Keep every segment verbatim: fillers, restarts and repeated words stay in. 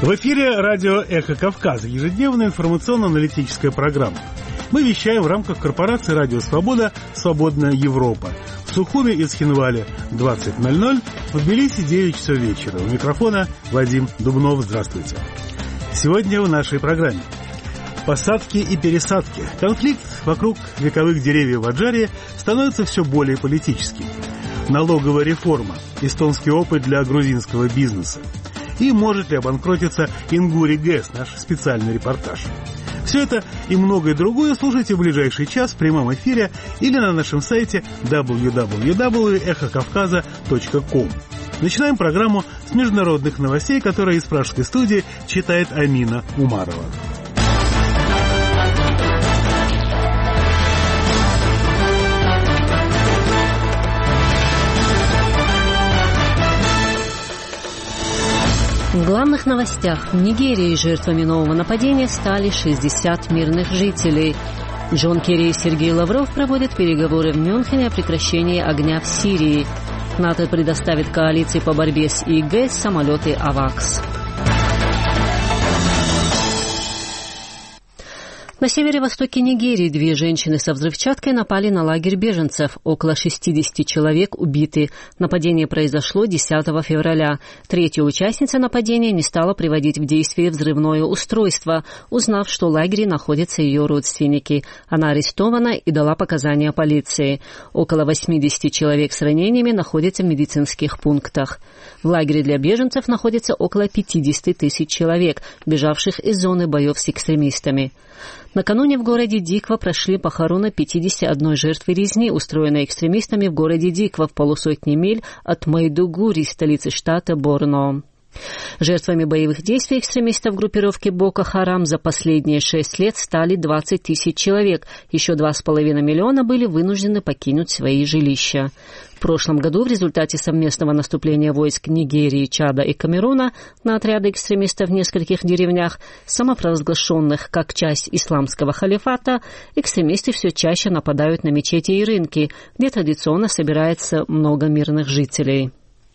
В эфире радио «Эхо Кавказа», ежедневная информационно-аналитическая программа. Мы вещаем в рамках корпорации «Радио Свобода. Свободная Европа». В Сухуме и Цхинвале двадцать ноль ноль, в Тбилиси девять часов вечера. У микрофона Вадим Дубнов. Здравствуйте. Сегодня в нашей программе посадки и пересадки. Конфликт вокруг вековых деревьев в Аджаре становится все более политическим. Налоговая реформа. Эстонский опыт для грузинского бизнеса. И может ли обанкротиться Ингури ГЭС, наш специальный репортаж. Все это и многое другое слушайте в ближайший час в прямом эфире или на нашем сайте дабл ю дабл ю дабл ю точка эхо кавказа точка ком. Начинаем программу с международных новостей, которые из пражской студии читает Амина Умарова. В главных новостях. В Нигерии жертвами нового нападения стали шестьдесят мирных жителей. Джон Керри и Сергей Лавров проводят переговоры в Мюнхене о прекращении огня в Сирии. НАТО предоставит коалиции по борьбе с ИГ самолеты «Авакс». На северо-востоке Нигерии две женщины со взрывчаткой напали на лагерь беженцев. Около шестьдесят человек убиты. Нападение произошло десятого февраля. Третья участница нападения не стала приводить в действие взрывное устройство, узнав, что в лагере находятся ее родственники. Она арестована и дала показания полиции. Около восемьдесят человек с ранениями находятся в медицинских пунктах. В лагере для беженцев находится около пятьдесят тысяч человек, бежавших из зоны боев с экстремистами. Накануне в городе Диква прошли похороны пятидесяти одной жертвы резни, устроенной экстремистами в городе Диква в полусотни миль от Майдугури, столицы штата Борно. Жертвами боевых действий экстремистов группировки Боко Харам за последние шесть лет стали двадцать тысяч человек. Еще два с половиной миллиона были вынуждены покинуть свои жилища. В прошлом году в результате совместного наступления войск Нигерии, Чада и Камеруна на отряды экстремистов в нескольких деревнях, самопровозглашенных как часть исламского халифата, экстремисты все чаще нападают на мечети и рынки, где традиционно собирается много мирных жителей.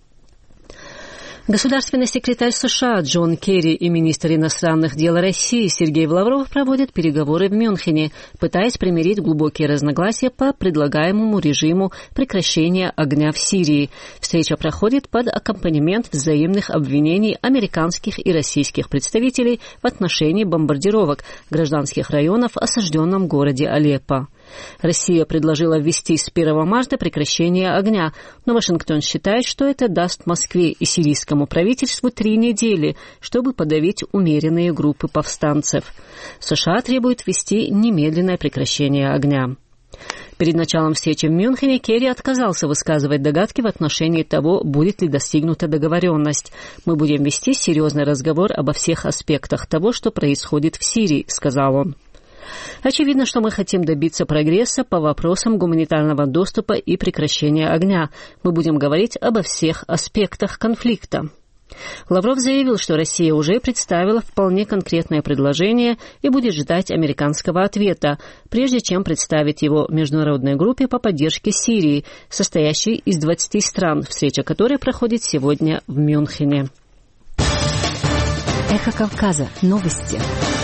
Государственный секретарь США Джон Керри и министр иностранных дел России Сергей Лавров проводят переговоры в Мюнхене, пытаясь примирить глубокие разногласия по предлагаемому режиму прекращения огня в Сирии. Встреча проходит под аккомпанемент взаимных обвинений американских и российских представителей в отношении бомбардировок гражданских районов в осажденном городе Алеппо. Россия предложила ввести с первого марта прекращение огня, но Вашингтон считает, что это даст Москве и сирийскому правительству три недели, чтобы подавить умеренные группы повстанцев. США требуют ввести немедленное прекращение огня. Перед началом встречи в Мюнхене Керри отказался высказывать догадки в отношении того, будет ли достигнута договоренность. «Мы будем вести серьезный разговор обо всех аспектах того, что происходит в Сирии», — сказал он. Очевидно, что мы хотим добиться прогресса по вопросам гуманитарного доступа и прекращения огня. Мы будем говорить обо всех аспектах конфликта. Лавров заявил, что Россия уже представила вполне конкретное предложение и будет ждать американского ответа, прежде чем представить его международной группе по поддержке Сирии, состоящей из двадцати стран, встреча которой проходит сегодня в Мюнхене. Эхо Кавказа. Новости.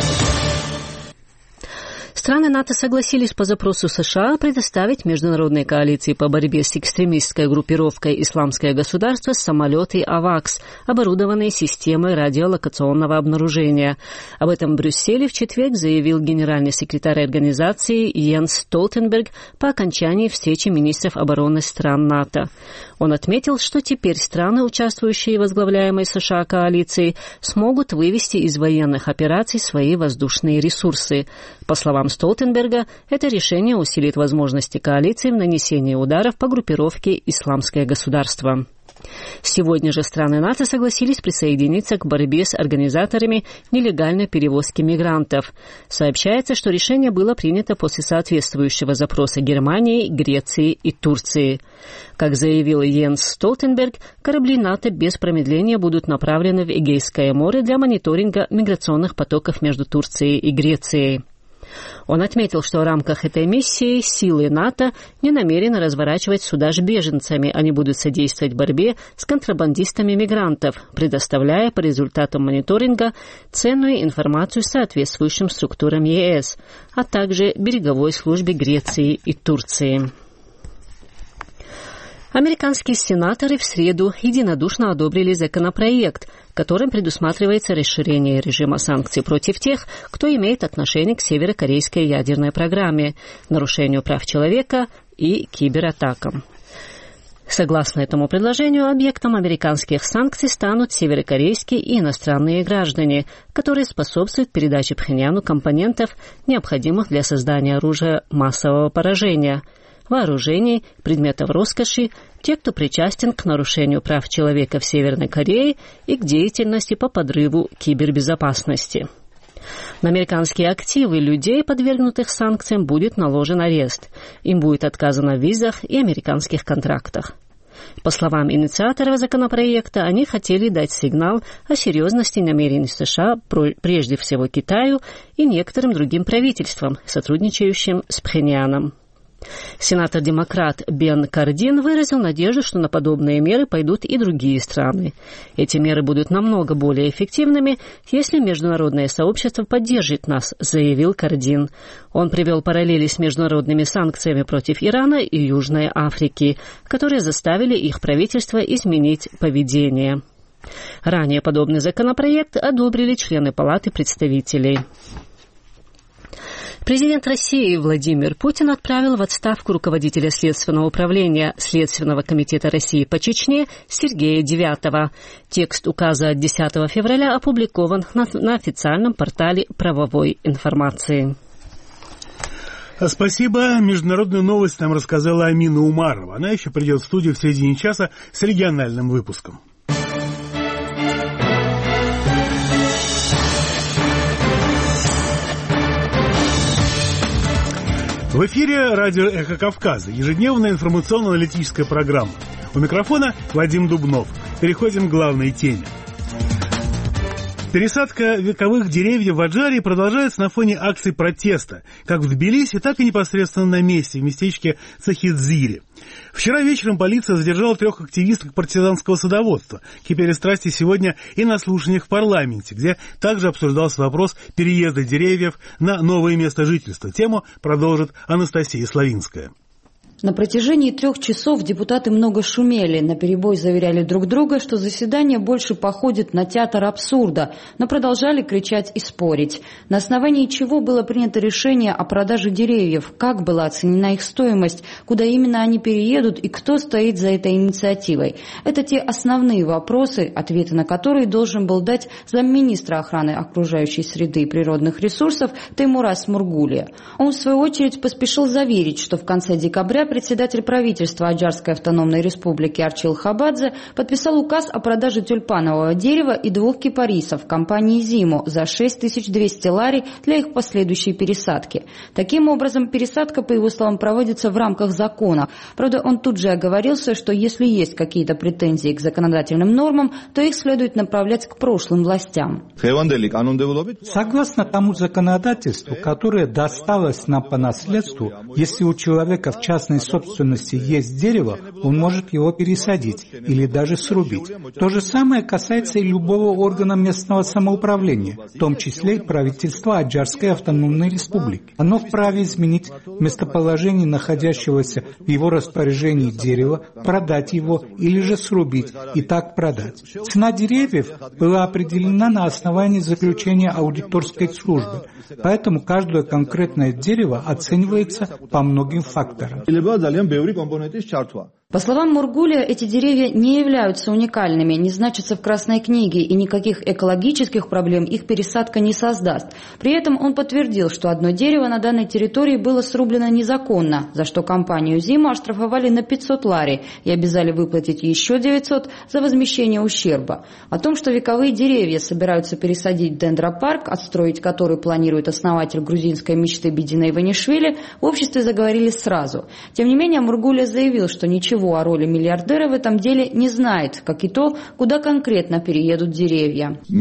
Страны НАТО согласились по запросу США предоставить международной коалиции по борьбе с экстремистской группировкой «Исламское государство» самолеты «Авакс», оборудованные системой радиолокационного обнаружения. Об этом в Брюсселе в четверг заявил генеральный секретарь организации Йенс Столтенберг по окончании встречи министров обороны стран НАТО. Он отметил, что теперь страны, участвующие в возглавляемой США коалиции, смогут вывести из военных операций свои воздушные ресурсы. По словам Столтенберга, это решение усилит возможности коалиции в нанесении ударов по группировке «Исламское государство». Сегодня же страны НАТО согласились присоединиться к борьбе с организаторами нелегальной перевозки мигрантов. Сообщается, что решение было принято после соответствующего запроса Германии, Греции и Турции. Как заявил Йенс Столтенберг, корабли НАТО без промедления будут направлены в Эгейское море для мониторинга миграционных потоков между Турцией и Грецией. Он отметил, что в рамках этой миссии силы НАТО не намерены разворачивать суда с беженцами, они будут содействовать борьбе с контрабандистами мигрантов, предоставляя по результатам мониторинга ценную информацию соответствующим структурам ЕС, а также береговой службе Греции и Турции. Американские сенаторы в среду единодушно одобрили законопроект, которым предусматривается расширение режима санкций против тех, кто имеет отношение к северокорейской ядерной программе, нарушению прав человека и кибератакам. Согласно этому предложению, объектом американских санкций станут северокорейские и иностранные граждане, которые способствуют передаче Пхеньяну компонентов, необходимых для создания оружия массового поражения, вооружений, предметов роскоши, те, кто причастен к нарушению прав человека в Северной Корее и к деятельности по подрыву кибербезопасности. На американские активы людей, подвергнутых санкциям, будет наложен арест. Им будет отказано в визах и американских контрактах. По словам инициаторов законопроекта, они хотели дать сигнал о серьезности намерений США, прежде всего Китаю и некоторым другим правительствам, сотрудничающим с Пхеньяном. Сенатор-демократ Бен Кардин выразил надежду, что на подобные меры пойдут и другие страны. Эти меры будут намного более эффективными, если международное сообщество поддержит нас, заявил Кардин. Он привел параллели с международными санкциями против Ирана и Южной Африки, которые заставили их правительство изменить поведение. Ранее подобный законопроект одобрили члены Палаты представителей. Президент России Владимир Путин отправил в отставку руководителя Следственного управления Следственного комитета России по Чечне Сергея Девятова. Текст указа от десятого февраля опубликован на, на официальном портале правовой информации. Спасибо. Международную новость нам рассказала Амина Умарова. Она еще придет в студию в середине часа с региональным выпуском. В эфире радио «Эхо Кавказа», ежедневная информационно-аналитическая программа. У микрофона Вадим Дубнов. Переходим к главной теме. Пересадка вековых деревьев в Аджарии продолжается на фоне акций протеста, как в Тбилиси, так и непосредственно на месте, в местечке Цахидзире. Вчера вечером полиция задержала трех активисток партизанского садоводства. Кипели страсти сегодня и на слушаниях в парламенте, где также обсуждался вопрос переезда деревьев на новое место жительства. Тему продолжит Анастасия Славинская. На протяжении трех часов депутаты много шумели, наперебой заверяли друг друга, что заседание больше походит на театр абсурда, но продолжали кричать и спорить. На основании чего было принято решение о продаже деревьев, как была оценена их стоимость, куда именно они переедут и кто стоит за этой инициативой. Это те основные вопросы, ответы на которые должен был дать замминистра охраны окружающей среды и природных ресурсов Теймураз Мургулия. Он, в свою очередь, поспешил заверить, что в конце декабря председатель правительства Аджарской автономной республики Арчил Хабадзе подписал указ о продаже тюльпанового дерева и двух кипарисов компании «Зиму» за шесть тысяч двести лари для их последующей пересадки. Таким образом, пересадка, по его словам, проводится в рамках закона. Правда, он тут же оговорился, что если есть какие-то претензии к законодательным нормам, то их следует направлять к прошлым властям. Согласно тому законодательству, которое досталось нам по наследству, если у человека в частной собственности есть дерево, он может его пересадить или даже срубить. То же самое касается и любого органа местного самоуправления, в том числе и правительства Аджарской автономной республики. Оно вправе изменить местоположение находящегося в его распоряжении дерева, продать его или же срубить и так продать. Цена деревьев была определена на основании заключения аудиторской службы, поэтому каждое конкретное дерево оценивается по многим факторам. По словам Мургулия, эти деревья не являются уникальными, не значатся в Красной книге, и никаких экологических проблем их пересадка не создаст. При этом он подтвердил, что одно дерево на данной территории было срублено незаконно, за что компанию «Зиму» оштрафовали на пятьсот лари и обязали выплатить еще девятьсот за возмещение ущерба. О том, что вековые деревья собираются пересадить в дендропарк, отстроить который планирует основатель грузинской мечты Бидина Иванишвили, в обществе заговорили сразу. Тем не менее, Мургулия заявил, что ничего ничего о роли миллиардера в этом деле не знает, как и то, куда конкретно переедут деревья. У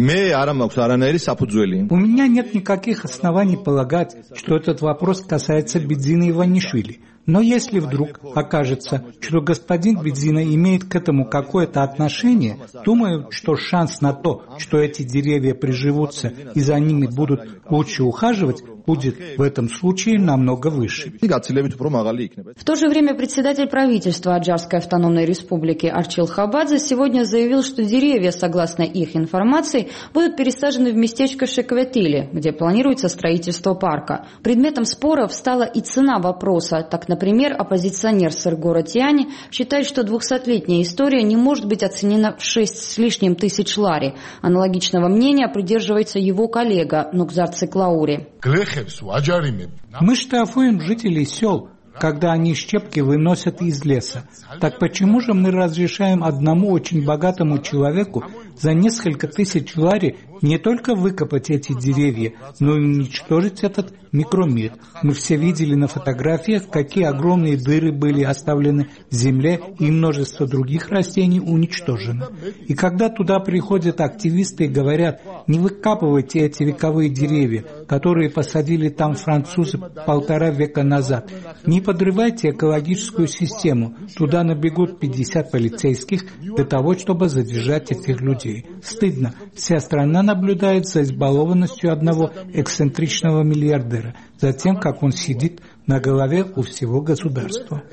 меня нет никаких оснований полагать, что этот вопрос касается Бедзина Иванишвили. Но если вдруг окажется, что господин Бедзина имеет к этому какое-то отношение, думаю, что шанс на то, что эти деревья приживутся и за ними будут лучше ухаживать, будет в этом случае намного выше. В то же время председатель правительства Аджарской автономной республики Арчил Хабадзе сегодня заявил, что деревья, согласно их информации, будут пересажены в местечко Шекветили, где планируется строительство парка. Предметом споров стала и цена вопроса. Так, например, оппозиционер Серго Ротьяни считает, что двухсотлетняя история не может быть оценена в шесть с лишним тысяч лари. Аналогичного мнения придерживается его коллега Нукзар Циклаури. Мы штрафуем жителей сел, когда они щепки выносят из леса. Так почему же мы разрешаем одному очень богатому человеку за несколько тысяч лари не только выкопать эти деревья, но и уничтожить этот микромир? Мы все видели на фотографиях, какие огромные дыры были оставлены в земле, и множество других растений уничтожено. И когда туда приходят активисты и говорят: не выкапывайте эти вековые деревья, которые посадили там французы полтора века назад, не подрывайте экологическую систему, туда набегут пятьдесят полицейских для того, чтобы задержать этих людей. Стыдно. Вся страна наблюдает за избалованностью одного эксцентричного миллиардера, за тем, как он сидит на голове у всего государства.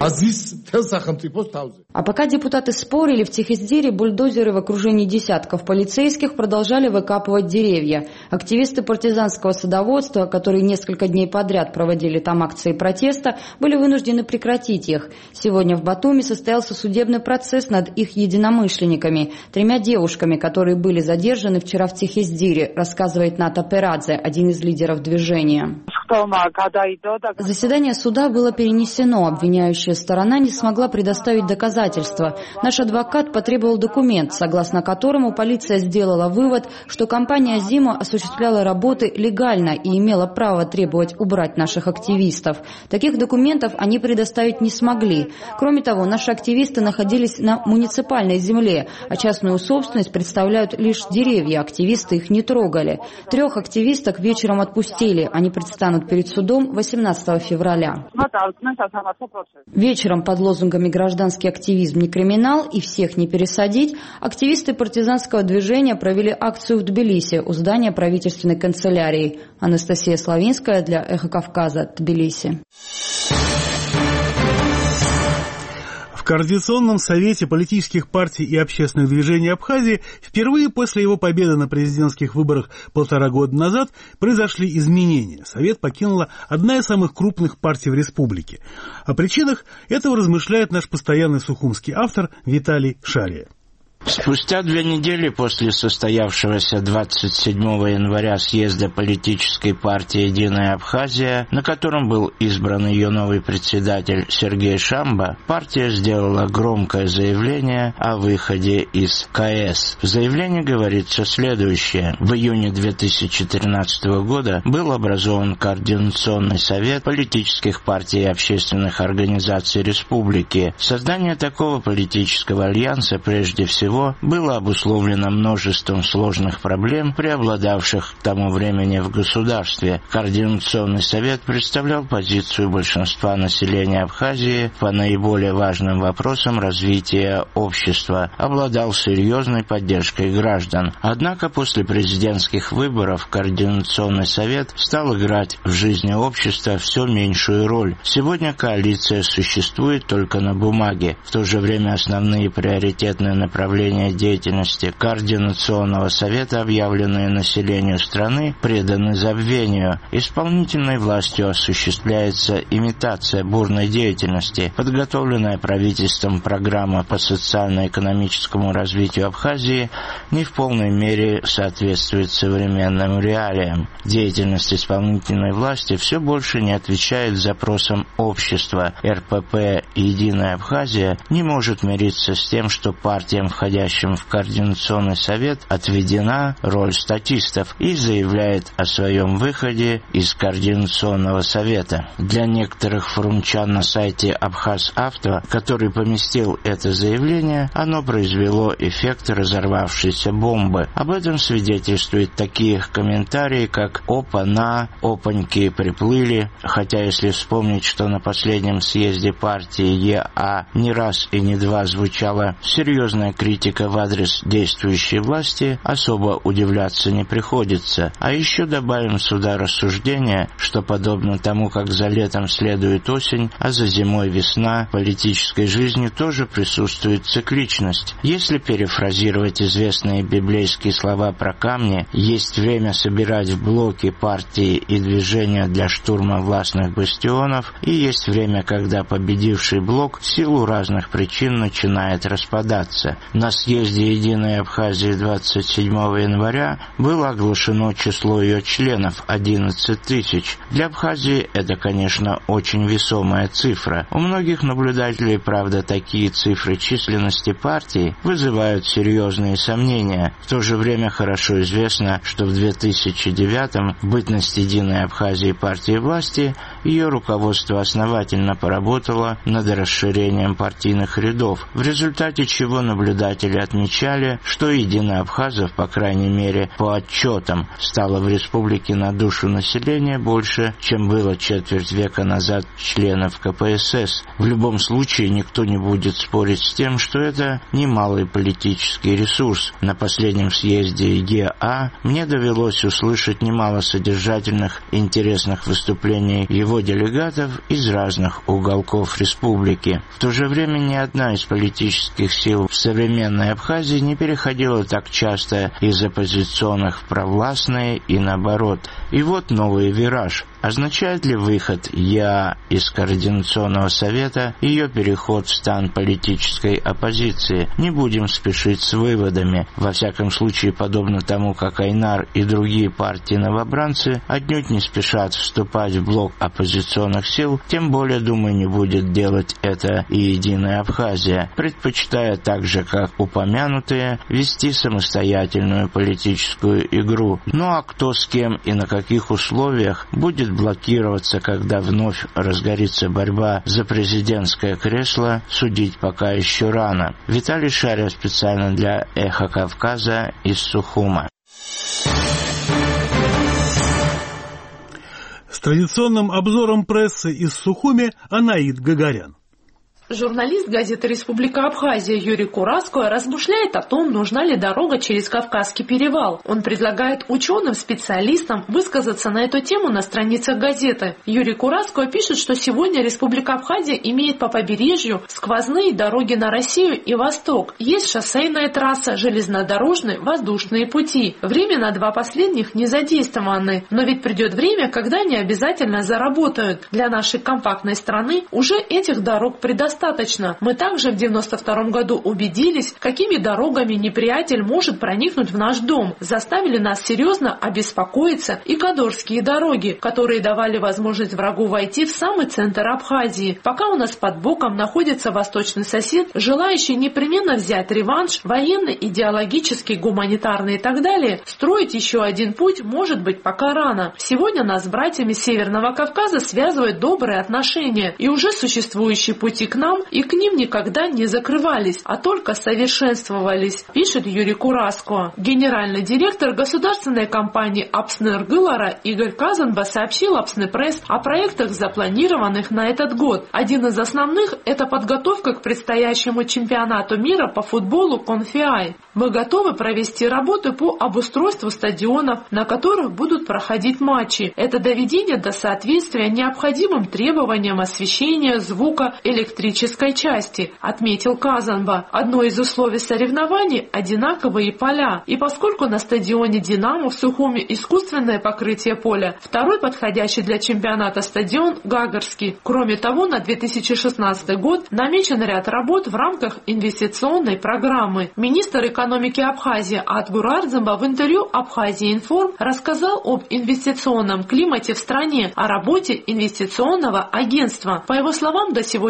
А пока депутаты спорили, в Тихиздире бульдозеры в окружении десятков полицейских продолжали выкапывать деревья. Активисты партизанского садоводства, которые несколько дней подряд проводили там акции протеста, были вынуждены прекратить их. Сегодня в Батуми состоялся судебный процесс над их единомышленниками, тремя девушками, которые были задержаны вчера в Тихиздире, рассказывает Ната Перадзе, один из лидеров движения. Заседание суда было перенесено. Обвиняющая сторона не смогла предоставить доказательства. Наш адвокат потребовал документ, согласно которому полиция сделала вывод, что компания «Зима» осуществляла работы легально и имела право требовать убрать наших активистов. Таких документов они предоставить не смогли. Кроме того, наши активисты находились на муниципальной земле, а частную собственность представляют лишь деревья. Активисты их не трогали. Трех активисток вечером отпустили. Они предстанут перед судом восемнадцатого февраля. Вечером под лозунгами «Гражданский активизм не криминал» и «Всех не пересадить» активисты партизанского движения провели акцию в Тбилиси у здания правительственной канцелярии. Анастасия Славинская для «Эхо Кавказа», Тбилиси. В Координационном совете политических партий и общественных движений Абхазии впервые после его победы на президентских выборах полтора года назад произошли изменения. Совет покинула одна из самых крупных партий в республике. О причинах этого размышляет наш постоянный сухумский автор Виталий Шария. Спустя две недели после состоявшегося двадцать седьмого января съезда политической партии «Единая Абхазия», на котором был избран ее новый председатель Сергей Шамба, партия сделала громкое заявление о выходе из ка эс. В заявлении говорится следующее. В июне две тысячи тринадцатого года был образован Координационный совет политических партий и общественных организаций республики. Создание такого политического альянса прежде всего было обусловлено множеством сложных проблем, преобладавших к тому времени в государстве. Координационный совет представлял позицию большинства населения Абхазии по наиболее важным вопросам развития общества, обладал серьезной поддержкой граждан. Однако после президентских выборов Координационный совет стал играть в жизни общества все меньшую роль. Сегодня коалиция существует только на бумаге. В то же время основные приоритетные направления деятельности Координационного совета, объявленные населению страны, преданы забвению. Исполнительной властью осуществляется имитация бурной деятельности. Подготовленная правительством программа по социально-экономическому развитию Абхазии не в полной мере соответствует современным реалиям. Деятельность исполнительной власти все больше не отвечает запросам общества. эр пэ пэ «Единая Абхазия» не может мириться с тем, что партиям, входящим входящим в Координационный совет, отведена роль статистов и заявляет о своем выходе из Координационного совета. Для некоторых форумчан на сайте Абхаз-Авто, который поместил это заявление, оно произвело эффект разорвавшейся бомбы. Об этом свидетельствуют такие комментарии, как «Опа-на», «Опаньки приплыли», хотя если вспомнить, что на последнем съезде партии ЕА не раз и не два звучала серьезная критика в адрес действующей власти, особо удивляться не приходится. А еще добавим сюда рассуждение, что подобно тому, как за летом следует осень, а за зимой весна, в политической жизни тоже присутствует цикличность. Если перефразировать известные библейские слова про камни, есть время собирать в блоки партии и движения для штурма властных бастионов, и есть время, когда победивший блок в силу разных причин начинает распадаться. На съезде Единой Абхазии двадцать седьмого января было оглашено число ее членов – одиннадцать тысяч. Для Абхазии это, конечно, очень весомая цифра. У многих наблюдателей, правда, такие цифры численности партии вызывают серьезные сомнения. В то же время хорошо известно, что в две тысячи девятом, в бытность Единой Абхазии партии власти, ее руководство основательно поработало над расширением партийных рядов, в результате чего наблюдатели отмечали, что Единая Абхазов, по крайней мере по отчетам, стало в республике на душу населения больше, чем было четверть века назад членов ка пэ эс эс. В любом случае никто не будет спорить с тем, что это немалый политический ресурс. На последнем съезде ЕА мне довелось услышать немало содержательных и интересных выступлений его делегатов из разных уголков республики. В то же время ни одна из политических сил в современной Абхазии не переходила так часто из оппозиционных в провластные и наоборот. И вот новый вираж. Означает ли выход ЕА из Координационного совета ее переход в стан политической оппозиции? Не будем спешить с выводами. Во всяком случае, подобно тому, как Айнар и другие партии-новобранцы отнюдь не спешат вступать в блок оппозиционных сил, тем более, думаю, не будет делать это и Единая Абхазия, предпочитая так же, как упомянутые, вести самостоятельную политическую игру. Ну а кто с кем и на каких условиях будет блокироваться, когда вновь разгорится борьба за президентское кресло, судить пока еще рано. Виталий Шария специально для «Эхо Кавказа» из Сухума. С традиционным обзором прессы из Сухуми Анаид Гагарян. Журналист газеты «Республика Абхазия» Юрий Кураско размышляет о том, нужна ли дорога через Кавказский перевал. Он предлагает ученым, специалистам высказаться на эту тему на страницах газеты. Юрий Кураско пишет, что сегодня Республика Абхазия имеет по побережью сквозные дороги на Россию и Восток. Есть шоссейная трасса, железнодорожные, воздушные пути. Временно два последних не задействованы, но ведь придет время, когда они обязательно заработают. Для нашей компактной страны уже этих дорог предостаточно. Достаточно. Мы также в девяносто втором году убедились, какими дорогами неприятель может проникнуть в наш дом. Заставили нас серьезно обеспокоиться и кадорские дороги, которые давали возможность врагу войти в самый центр Абхазии. Пока у нас под боком находится восточный сосед, желающий непременно взять реванш, военный, идеологический, гуманитарный и так далее, строить еще один путь может быть пока рано. Сегодня нас с братьями Северного Кавказа связывают добрые отношения, и уже существующие пути к нам и к ним никогда не закрывались, а только совершенствовались, пишет Юрий Кураско. Генеральный директор государственной компании «Апснергылара» Игорь Казанба сообщил «Апснепресс» о проектах, запланированных на этот год. Один из основных – это подготовка к предстоящему чемпионату мира по футболу «Конфиай». Мы готовы провести работы по обустройству стадионов, на которых будут проходить матчи. Это доведение до соответствия необходимым требованиям освещения, звука, электричества, части, отметил Казанба. Одно из условий соревнований – одинаковые поля. И поскольку на стадионе «Динамо» в Сухуми искусственное покрытие поля, второй подходящий для чемпионата стадион – Гагарский. Кроме того, на две тысячи шестнадцатый год намечен ряд работ в рамках инвестиционной программы. Министр экономики Абхазии Атгур Ардзамба в интервью «Абхазия Информ» рассказал об инвестиционном климате в стране, о работе инвестиционного агентства. По его словам, до сегодняшнего дня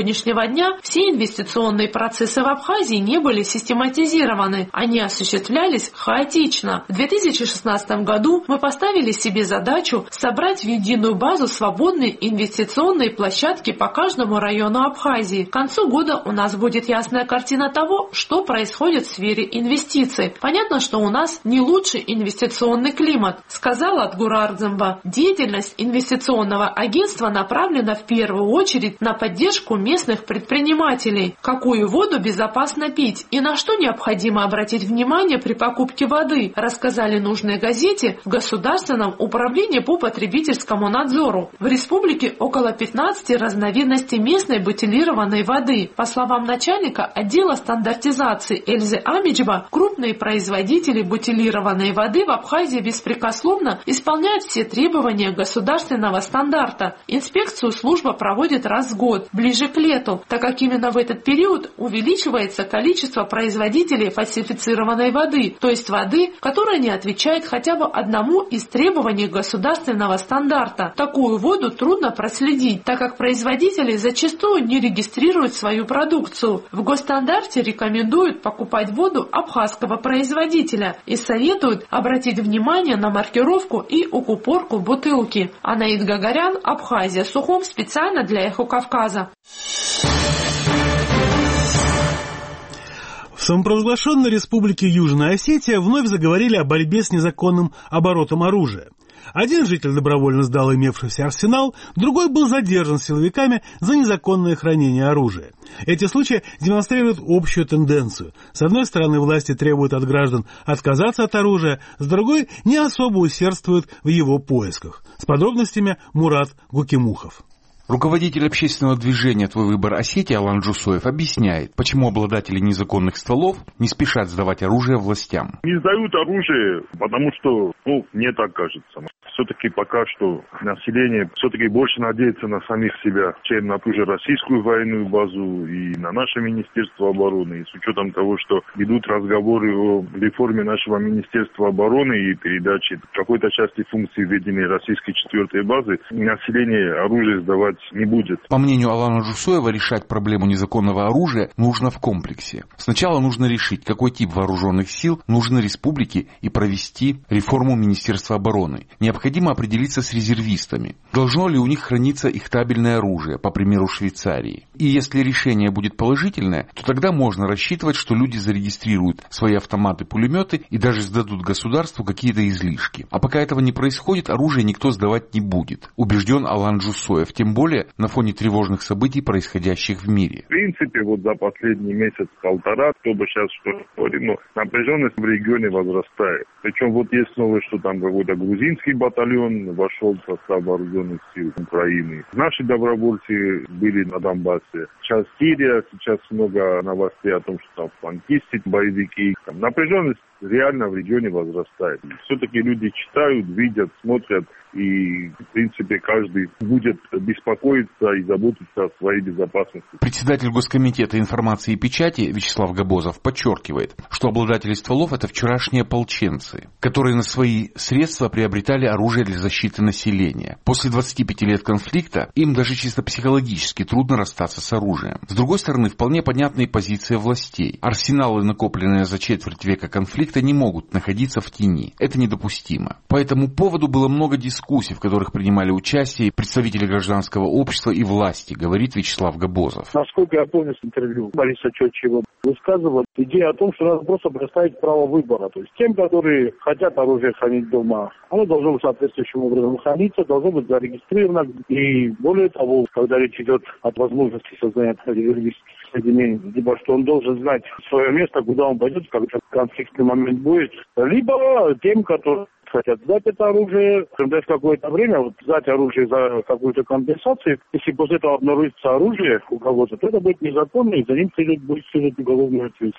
дня все инвестиционные процессы в Абхазии не были систематизированы. Они осуществлялись хаотично. В две тысячи шестнадцатом году мы поставили себе задачу собрать в единую базу свободные инвестиционные площадки по каждому району Абхазии. К концу года у нас будет ясная картина того, что происходит в сфере инвестиций. Понятно, что у нас не лучший инвестиционный климат, сказал Адгур Ардземба. Деятельность инвестиционного агентства направлена в первую очередь на поддержку местных предпринимателей. Какую воду безопасно пить и на что необходимо обратить внимание при покупке воды, рассказали нужной газете в Государственном управлении по потребительскому надзору. В республике около пятнадцати разновидностей местной бутилированной воды. По словам начальника отдела стандартизации Эльзы Амиджба, крупные производители бутилированной воды в Абхазии беспрекословно исполняют все требования государственного стандарта. Инспекцию служба проводит раз в год, ближе к лету, так как именно в этот период увеличивается количество производителей фальсифицированной воды, то есть воды, которая не отвечает хотя бы одному из требований государственного стандарта. Такую воду трудно проследить, так как производители зачастую не регистрируют свою продукцию. В госстандарте рекомендуют покупать воду абхазского производителя и советуют обратить внимание на маркировку и укупорку бутылки. Анаид Гагарян, Абхазия, Сухум, специально для Эхо Кавказа. В самопровозглашенной республике Южная Осетия вновь заговорили о борьбе с незаконным оборотом оружия. Один житель добровольно сдал имевшийся арсенал, другой был задержан силовиками за незаконное хранение оружия. Эти случаи демонстрируют общую тенденцию. С одной стороны, власти требуют от граждан отказаться от оружия, с другой не особо усердствуют в его поисках. С подробностями Мурат Гукимухов. Руководитель общественного движения «Твой выбор Осетия» Алан Джусоев объясняет, почему обладатели незаконных стволов не спешат сдавать оружие властям. Не сдают оружие, потому что, ну, мне так кажется. Все-таки пока что население все-таки больше надеется на самих себя, чем на ту же российскую военную базу и на наше Министерство обороны. И с учетом того, что идут разговоры о реформе нашего Министерства обороны и передаче какой-то части функций введения российской четвертой базы, население оружие сдавать не будет. По мнению Алана Джусоева, решать проблему незаконного оружия нужно в комплексе. Сначала нужно решить, какой тип вооруженных сил нужен республике и провести реформу Министерства обороны. Необходимо определиться с резервистами. Должно ли у них храниться их табельное оружие, по примеру Швейцарии. И если решение будет положительное, то тогда можно рассчитывать, что люди зарегистрируют свои автоматы-пулеметы и даже сдадут государству какие-то излишки. А пока этого не происходит, оружие никто сдавать не будет, убежден Алан Джусоев, тем более на фоне тревожных событий, происходящих в мире. В принципе, вот за последний месяц-полтора, кто бы сейчас что говорил, но напряженность в регионе возрастает. Причем вот есть новость, что там какой-то грузинский батальон вошел в состав вооруженных сил Украины. Наши добровольцы были на Донбассе. Сейчас Сирия, сейчас много новостей о том, что там фланкисты, боевики. Там напряженность реально в регионе возрастает. Все-таки люди читают, видят, смотрят, и, в принципе, каждый будет беспокоиться и заботиться о своей безопасности. Председатель Госкомитета информации и печати Вячеслав Габозов подчеркивает, что обладатели стволов – это вчерашние ополченцы, которые на свои средства приобретали оружие для защиты населения. После двадцати пяти лет конфликта им даже чисто психологически трудно расстаться с оружием. С другой стороны, вполне понятна и позиция властей. Арсеналы, накопленные за четверть века конфликта, не могут находиться в тени. Это недопустимо. По этому поводу было много дискуссий, в которых принимали участие представители гражданского общества и власти, говорит Вячеслав Габозов. Насколько я помню с интервью Бориса Чотчева, высказывал идею о том, что надо просто предоставить право выбора. То есть тем, которые хотят оружие хранить дома, оно должно быть соответствующим образом храниться, должно быть зарегистрировано. И более того, когда речь идет о возможности создания резервистских соединений, либо что он должен знать свое место, куда он пойдет, когда конфликтный момент будет, либо тем, которые хотят сдать это оружие, в какое-то время вот, сдать оружие за какую-то компенсацию. Если после этого обнаружится оружие у кого-то, то это будет незаконно, и за ним будет следовать уголовную ответственность.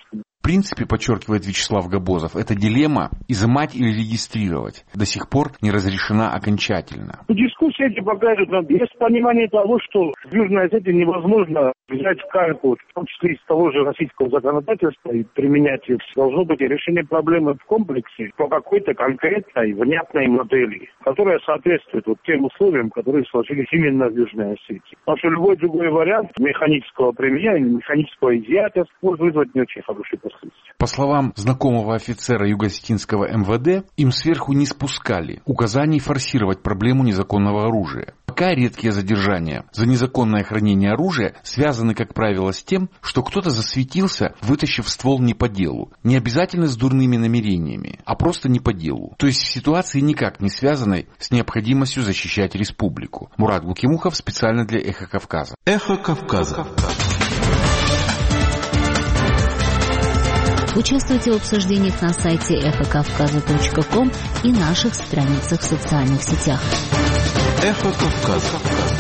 принципе, подчеркивает Вячеслав Габозов, эта дилемма изымать или регистрировать до сих пор не разрешена окончательно. Дискуссии эти покажут нам, есть понимание того, что в Южной Осетии невозможно взять карту, в том числе из того же российского законодательства, и применять их. Должно быть решение проблемы в комплексе по какой-то конкретной, внятной модели, которая соответствует вот тем условиям, которые сложились именно в Южной Осетии. Потому что любой другой вариант механического применения, механического изъятия может вызвать не очень хорошие последствия. По словам знакомого офицера Юго-Осетинского эм вэ дэ, им сверху не спускали указаний форсировать проблему незаконного оружия. Пока редкие задержания за незаконное хранение оружия связаны, как правило, с тем, что кто-то засветился, вытащив ствол не по делу. Не обязательно с дурными намерениями, а просто не по делу. То есть в ситуации никак не связанной с необходимостью защищать республику. Мурат Гукимухов специально для «Эхо Кавказа». «Эхо Кавказа». Участвуйте в обсуждениях на сайте эхо кавказа точка ком и наших страницах в социальных сетях. «Эхо Кавказа».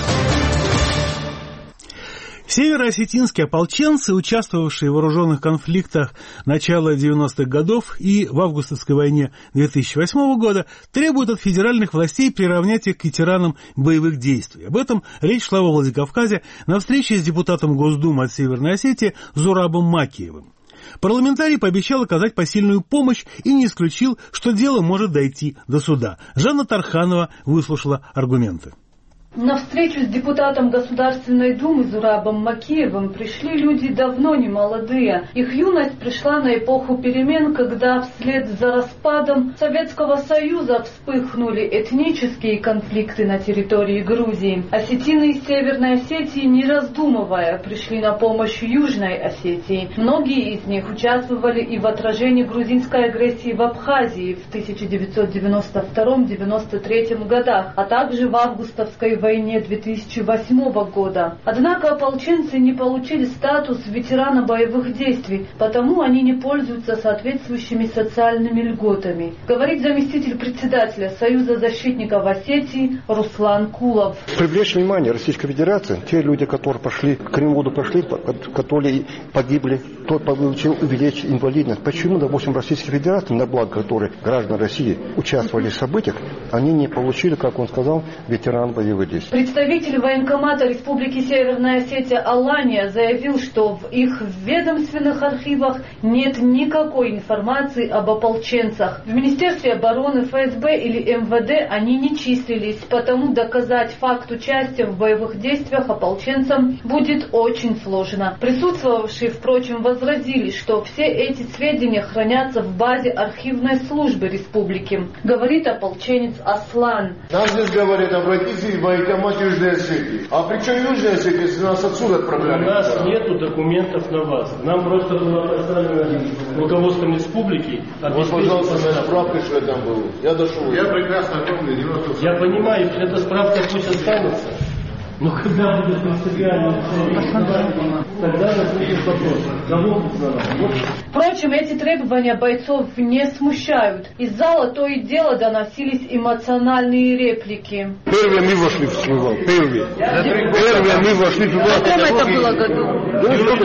Североосетинские ополченцы, участвовавшие в вооруженных конфликтах начала девяностых годов и в августовской войне две тысячи восьмого года, требуют от федеральных властей приравнять их к ветеранам боевых действий. Об этом речь шла во Владикавказе на встрече с депутатом Госдумы от Северной Осетии Зурабом Макиевым. Парламентарий пообещал оказать посильную помощь и не исключил, что дело может дойти до суда. Жанна Тарханова выслушала аргументы. На встречу с депутатом Государственной Думы Зурабом Макиевым пришли люди давно не молодые. Их юность пришла на эпоху перемен, когда вслед за распадом Советского Союза вспыхнули этнические конфликты на территории Грузии. Осетины из Северной Осетии, не раздумывая, пришли на помощь Южной Осетии. Многие из них участвовали и в отражении грузинской агрессии в Абхазии в тысяча девятьсот девяносто втором — девяносто третьем годах, а также в августовской войне две тысячи восьмого года. Однако ополченцы не получили статус ветерана боевых действий, потому они не пользуются соответствующими социальными льготами, говорит заместитель председателя Союза защитников Осетии Руслан Кулов. Привлечь внимание Российской Федерации, те люди, которые пошли, к Кремлю пошли, которые погибли, кто получил увеличить инвалидность. Почему, допустим, Российской Федерации, на благо которой граждан России участвовали в событиях, они не получили, как он сказал, ветеран боевых действий? Представитель военкомата Республики Северная Осетия Алания заявил, что в их ведомственных архивах нет никакой информации об ополченцах. В Министерстве обороны, эф эс бэ или эм вэ дэ они не числились, потому доказать факт участия в боевых действиях ополченцам будет очень сложно. Присутствовавшие, впрочем, возразили, что все эти сведения хранятся в базе архивной службы республики, говорит ополченец Аслан. Нам здесь говорят, обратитесь в военкомат Южной Осетии. А при чем Южная Осетия, если нас отсюда отправляли? У нас нету документов на вас. Нам просто было поставлено руководством республики. Вот, пожалуйста, моя справка, что я там был. Я дошел. Я прекрасно помню. Я понимаю, эта справка пусть останется. Но когда будет принципиальный цель, тогда будет вопрос, кого вот. Впрочем, эти требования бойцов не смущают. Из зала то и дело доносились эмоциональные реплики. Первые мы вошли в Сливал. Первые. Первые мы вошли туда. В каком это было году?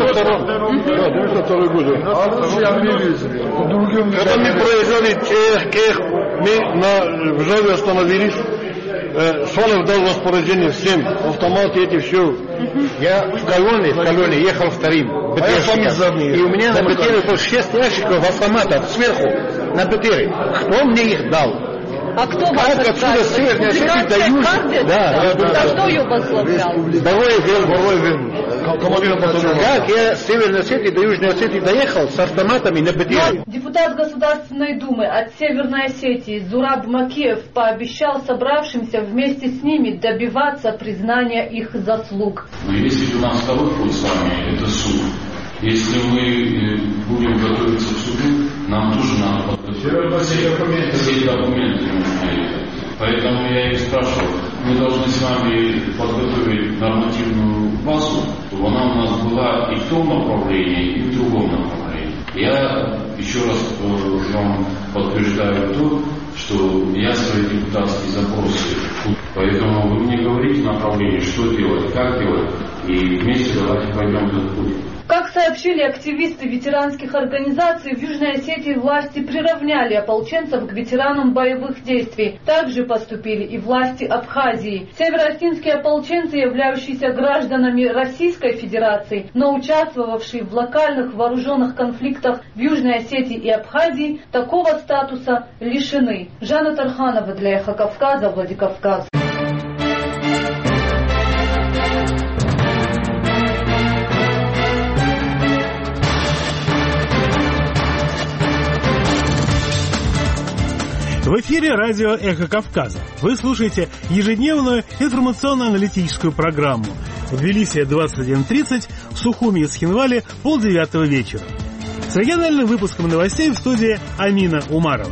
девяносто второй год. Когда мы проезжали Тех, мы на Жаве остановились. Сонов дал распоряжение всем, автоматы эти, все. Я в колонне, в колонне ехал вторым, БТРщиком, и у меня на БТРе было шесть ящиков автоматов сверху, на БТРе. Кто мне их дал? А кто вас отсюда с Северной Осетии до Южной? Да, да, да. Кто ее возглавлял? Боровой Боровой командиром батальона. Как я с Северной Осетии до Южной Осетии доехал с автоматами на БТРе. Депутат Государственной Думы от Северной Осетии Зураб Макиев пообещал собравшимся вместе с ними добиваться признания их заслуг. Но если у нас второй путь с вами, это суд. Если мы будем готовиться к суду, нам тоже надо подготовить все документы нужны. Поэтому я и спрашивал, мы должны с вами подготовить нормативную базу, чтобы она у нас была и в том направлении, и в другом направлении. Я еще раз вам подтверждаю то, что я свои депутатские запросы, поэтому вы мне говорите направление, что делать, как делать. И вместе давайте пойдем этот путь. Как сообщили активисты ветеранских организаций, в Южной Осетии власти приравняли ополченцев к ветеранам боевых действий. Также поступили и власти Абхазии. Североосетинские ополченцы, являющиеся гражданами Российской Федерации, но участвовавшие в локальных вооруженных конфликтах в Южной Осетии и Абхазии, такого статуса лишены. Жанна Тарханова для Эхо Кавказа, Владикавказ. В эфире радио «Эхо Кавказа». Вы слушаете ежедневную информационно-аналитическую программу. В Тбилиси двадцать один тридцать, в Сухуми и Схинвале полдевятого вечера. С региональным выпуском новостей в студии Амина Умарова.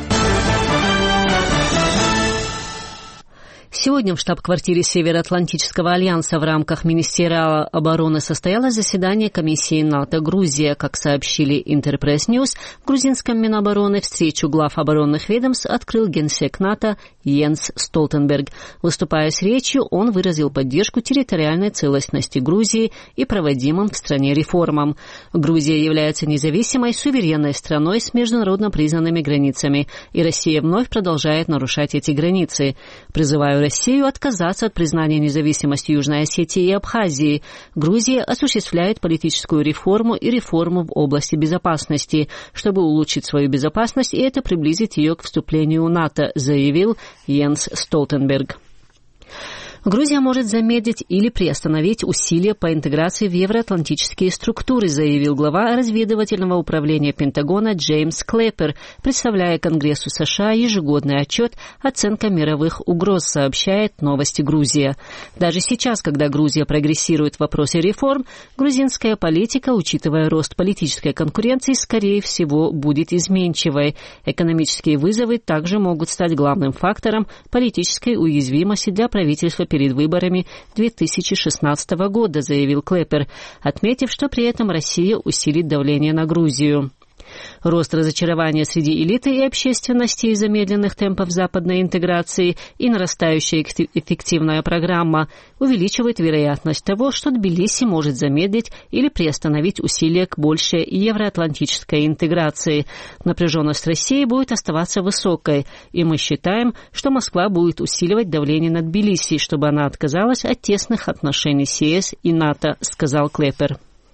Сегодня в штаб-квартире Североатлантического альянса в рамках Министерства обороны состоялось заседание комиссии НАТО «Грузия». Как сообщили Интерпресс Ньюс, в грузинском Минобороны встречу глав оборонных ведомств открыл генсек НАТО Йенс Столтенберг. Выступая с речью, он выразил поддержку территориальной целостности Грузии и проводимым в стране реформам. Грузия является независимой, суверенной страной с международно признанными границами, и Россия вновь продолжает нарушать эти границы. Призываю Россию отказаться от признания независимости Южной Осетии и Абхазии. Грузия осуществляет политическую реформу и реформу в области безопасности, чтобы улучшить свою безопасность, и это приблизит ее к вступлению в НАТО, заявил Йенс Столтенберг. Грузия может замедлить или приостановить усилия по интеграции в евроатлантические структуры, заявил глава разведывательного управления Пентагона Джеймс Клэпер, представляя Конгрессу США ежегодный отчет «Оценка мировых угроз», сообщает «Новости Грузия». Даже сейчас, когда Грузия прогрессирует в вопросе реформ, грузинская политика, учитывая рост политической конкуренции, скорее всего, будет изменчивой. Экономические вызовы также могут стать главным фактором политической уязвимости для правительства перед выборами две тысячи шестнадцатого года, заявил Клэпер, отметив, что при этом Россия усилит давление на Грузию. Рост разочарования среди элиты и общественности из-за медленных темпов западной интеграции и нарастающая эффективная программа увеличивает вероятность того, что Тбилиси может замедлить или приостановить усилия к большей евроатлантической интеграции. Напряженность России будет оставаться высокой, и мы считаем, что Москва будет усиливать давление на Тбилиси, чтобы она отказалась от тесных отношений с ЕС и НАТО, сказал Клэпер.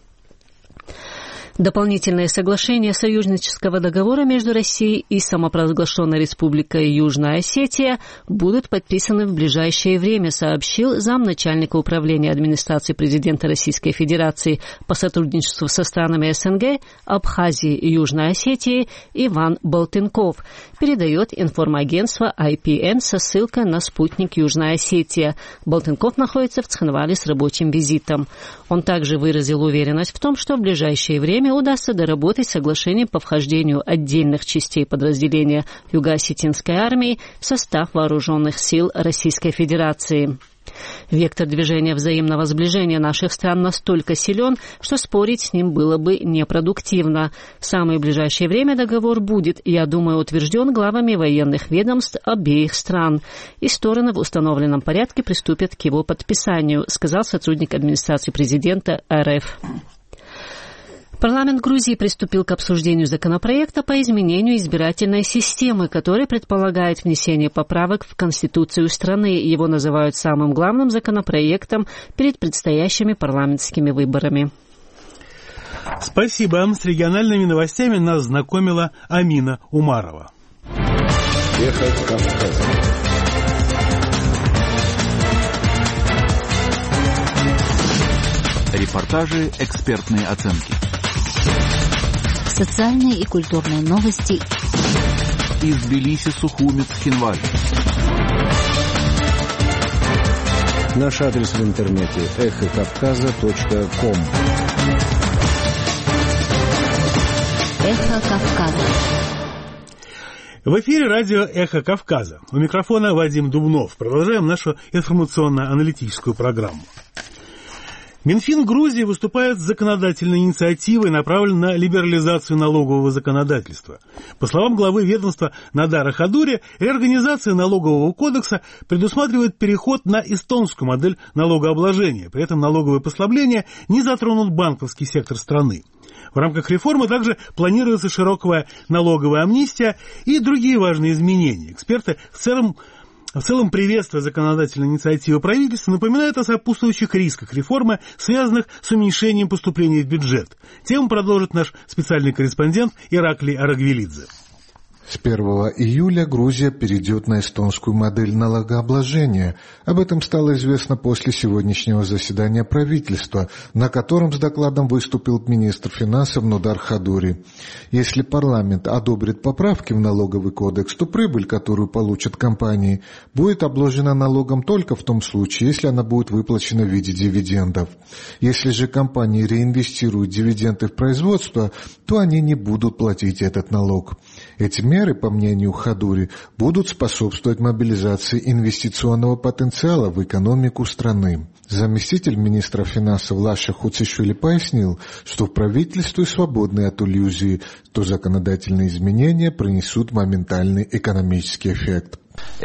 Дополнительные соглашения союзнического договора между Россией и самопровозглашенной Республикой Южная Осетия будут подписаны в ближайшее время, сообщил замначальника управления администрации президента Российской Федерации по сотрудничеству со странами СНГ, Абхазии и Южной Осетии Иван Болтынков. Передает информагентство ай пи эн со ссылкой на спутник Южная Осетия. Болтынков находится в Цхинвале с рабочим визитом. Он также выразил уверенность в том, что в ближайшее время удастся доработать соглашение по вхождению отдельных частей подразделения Юго-Осетинской армии в состав вооруженных сил Российской Федерации. Вектор движения взаимного сближения наших стран настолько силен, что спорить с ним было бы непродуктивно. В самое ближайшее время договор будет, я думаю, утвержден главами военных ведомств обеих стран, и стороны в установленном порядке приступят к его подписанию, сказал сотрудник администрации президента эр эф. Парламент Грузии приступил к обсуждению законопроекта по изменению избирательной системы, который предполагает внесение поправок в Конституцию страны. Его называют самым главным законопроектом перед предстоящими парламентскими выборами. Спасибо. С региональными новостями нас знакомила Амина Умарова. Эхо Кавказа. Репортажи, экспертные оценки. Социальные и культурные новости из Тбилиси, Сухуми, Схинвали. Наш адрес в интернете эхо кавказа точка ком. Эхо Кавказа. В эфире радио «Эхо Кавказа». У микрофона Вадим Дубнов. Продолжаем нашу информационно-аналитическую программу. Минфин Грузии выступает с законодательной инициативой, направленной на либерализацию налогового законодательства. По словам главы ведомства Надара Хадури, реорганизация налогового кодекса предусматривает переход на эстонскую модель налогообложения. При этом налоговые послабления не затронут банковский сектор страны. В рамках реформы также планируется широкая налоговая амнистия и другие важные изменения. Эксперты в целом В целом, приветствуя законодательные инициативы правительства, напоминает о сопутствующих рисках реформы, связанных с уменьшением поступлений в бюджет. Тему продолжит наш специальный корреспондент Ираклий Арагвелидзе. С первого июля Грузия перейдет на эстонскую модель налогообложения. Об этом стало известно после сегодняшнего заседания правительства, на котором с докладом выступил министр финансов Нодар Хадури. Если парламент одобрит поправки в налоговый кодекс, то прибыль, которую получат компании, будет обложена налогом только в том случае, если она будет выплачена в виде дивидендов. Если же компании реинвестируют дивиденды в производство, то они не будут платить этот налог. Эти меры, по мнению Хадури, будут способствовать мобилизации инвестиционного потенциала в экономику страны. Заместитель министра финансов Лаша Хуцишвили пояснил, что в правительстве свободны от иллюзии, что законодательные изменения принесут моментальный экономический эффект.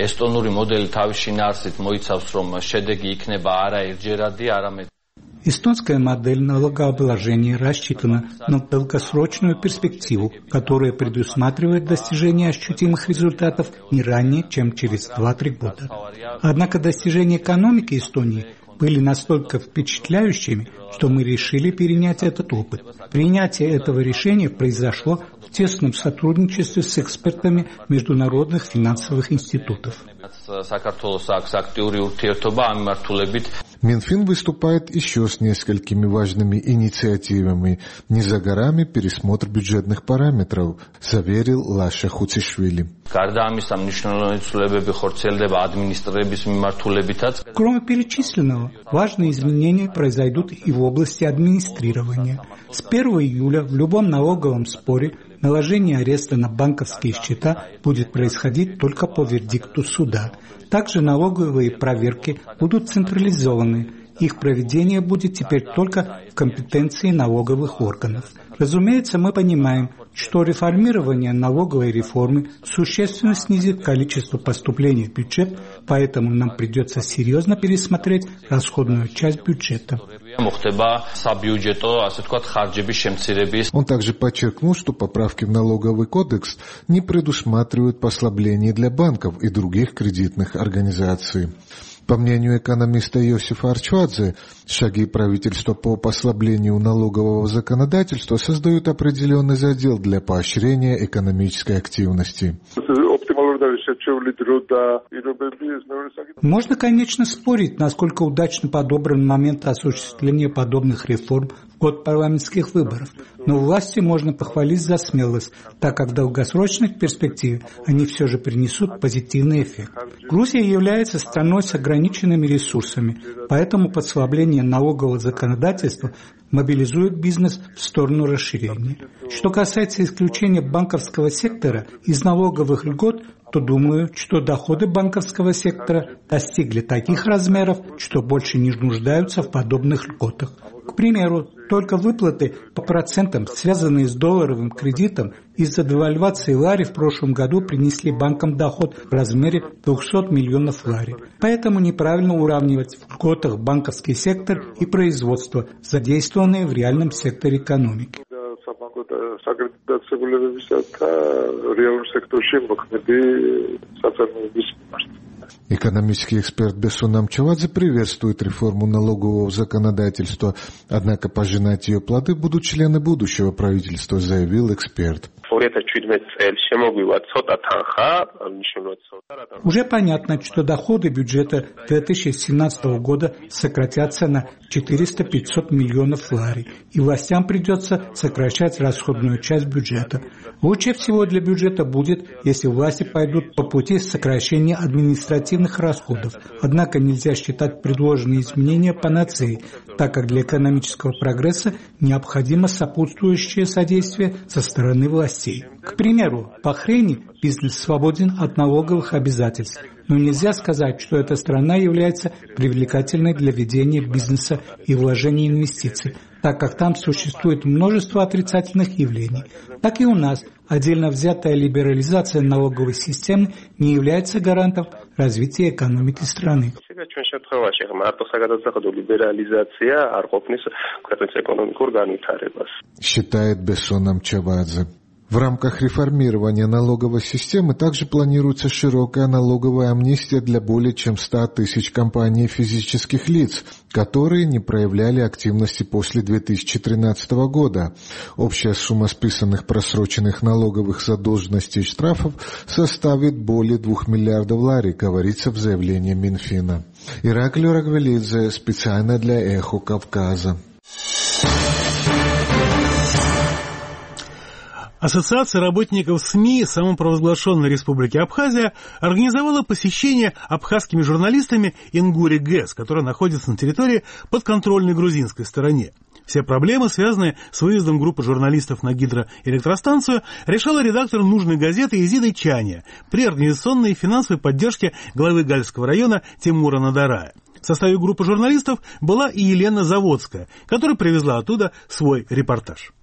Эстонская модель налогообложения рассчитана на долгосрочную перспективу, которая предусматривает достижение ощутимых результатов не ранее, чем через два-три года. Однако достижения экономики Эстонии были настолько впечатляющими, что мы решили перенять этот опыт. Принятие этого решения произошло в тесном сотрудничестве с экспертами международных финансовых институтов. Минфин выступает еще с несколькими важными инициативами. Не за горами пересмотр бюджетных параметров, заверил Лаша Хуцишвили. Кроме перечисленного, важные изменения произойдут и в области администрирования. С первого июля в любом налоговом споре наложение ареста на банковские счета будет происходить только по вердикту суда. Также налоговые проверки будут централизованы. Их проведение будет теперь только в компетенции налоговых органов. Разумеется, мы понимаем, что реформирование налоговой реформы существенно снизит количество поступлений в бюджет, поэтому нам придется серьезно пересмотреть расходную часть бюджета. Он также подчеркнул, что поправки в налоговый кодекс не предусматривают послаблений для банков и других кредитных организаций. По мнению экономиста Иосифа Арчвадзе, шаги правительства по послаблению налогового законодательства создают определенный задел для поощрения экономической активности. Можно, конечно, спорить, насколько удачно подобран момент осуществления подобных реформ в год парламентских выборов, но власти можно похвалить за смелость, так как в долгосрочной перспективе они все же принесут позитивный эффект. Грузия является страной с ограниченными ресурсами, поэтому послабление налогового законодательства мобилизует бизнес в сторону расширения. Что касается исключения банковского сектора из налоговых льгот, то думаю, что доходы банковского сектора достигли таких размеров, что больше не нуждаются в подобных льготах. К примеру, только выплаты по процентам, связанные с долларовым кредитом, из-за девальвации лари в прошлом году принесли банкам доход в размере двухсот миллионов лари. Поэтому неправильно уравнивать в льготах банковский сектор и производство, задействованные в реальном секторе экономики. Экономический эксперт Бессон Амчавадзе приветствует реформу налогового законодательства, однако пожинать ее плоды будут члены будущего правительства, заявил эксперт. Уже понятно, что доходы бюджета две тысячи семнадцатого года сократятся на четыреста-пятьсот миллионов лари, и властям придется сокращать расходную часть бюджета. Лучше всего для бюджета будет, если власти пойдут по пути сокращения административных расходов. Однако нельзя считать предложенные изменения панацеей, так как для экономического прогресса необходимо сопутствующее содействие со стороны властей. К примеру, в Бахрейне бизнес свободен от налоговых обязательств, но нельзя сказать, что эта страна является привлекательной для ведения бизнеса и вложения инвестиций, так как там существует множество отрицательных явлений. Так и у нас отдельно взятая либерализация налоговой системы не является гарантом развития экономики страны. Считает Бессоном Чавадзе. В рамках реформирования налоговой системы также планируется широкая налоговая амнистия для более чем ста тысяч компаний и физических лиц, которые не проявляли активности после две тысячи тринадцатого года. Общая сумма списанных просроченных налоговых задолженностей и штрафов составит более двух миллиардов лари, говорится в заявлении Минфина. Ираклий Рагвелидзе, специально для «Эхо Кавказа». Ассоциация работников СМИ самопровозглашенной Республики Абхазия организовала посещение абхазскими журналистами Ингури ГЭС, которая находится на территории подконтрольной грузинской стороне. Все проблемы, связанные с выездом группы журналистов на гидроэлектростанцию, решала редактор нужной газеты Изида Чаня при организационной и финансовой поддержке главы Гальского района Тимура Надарая. В составе группы журналистов была и Елена Заводская, которая привезла оттуда свой репортаж.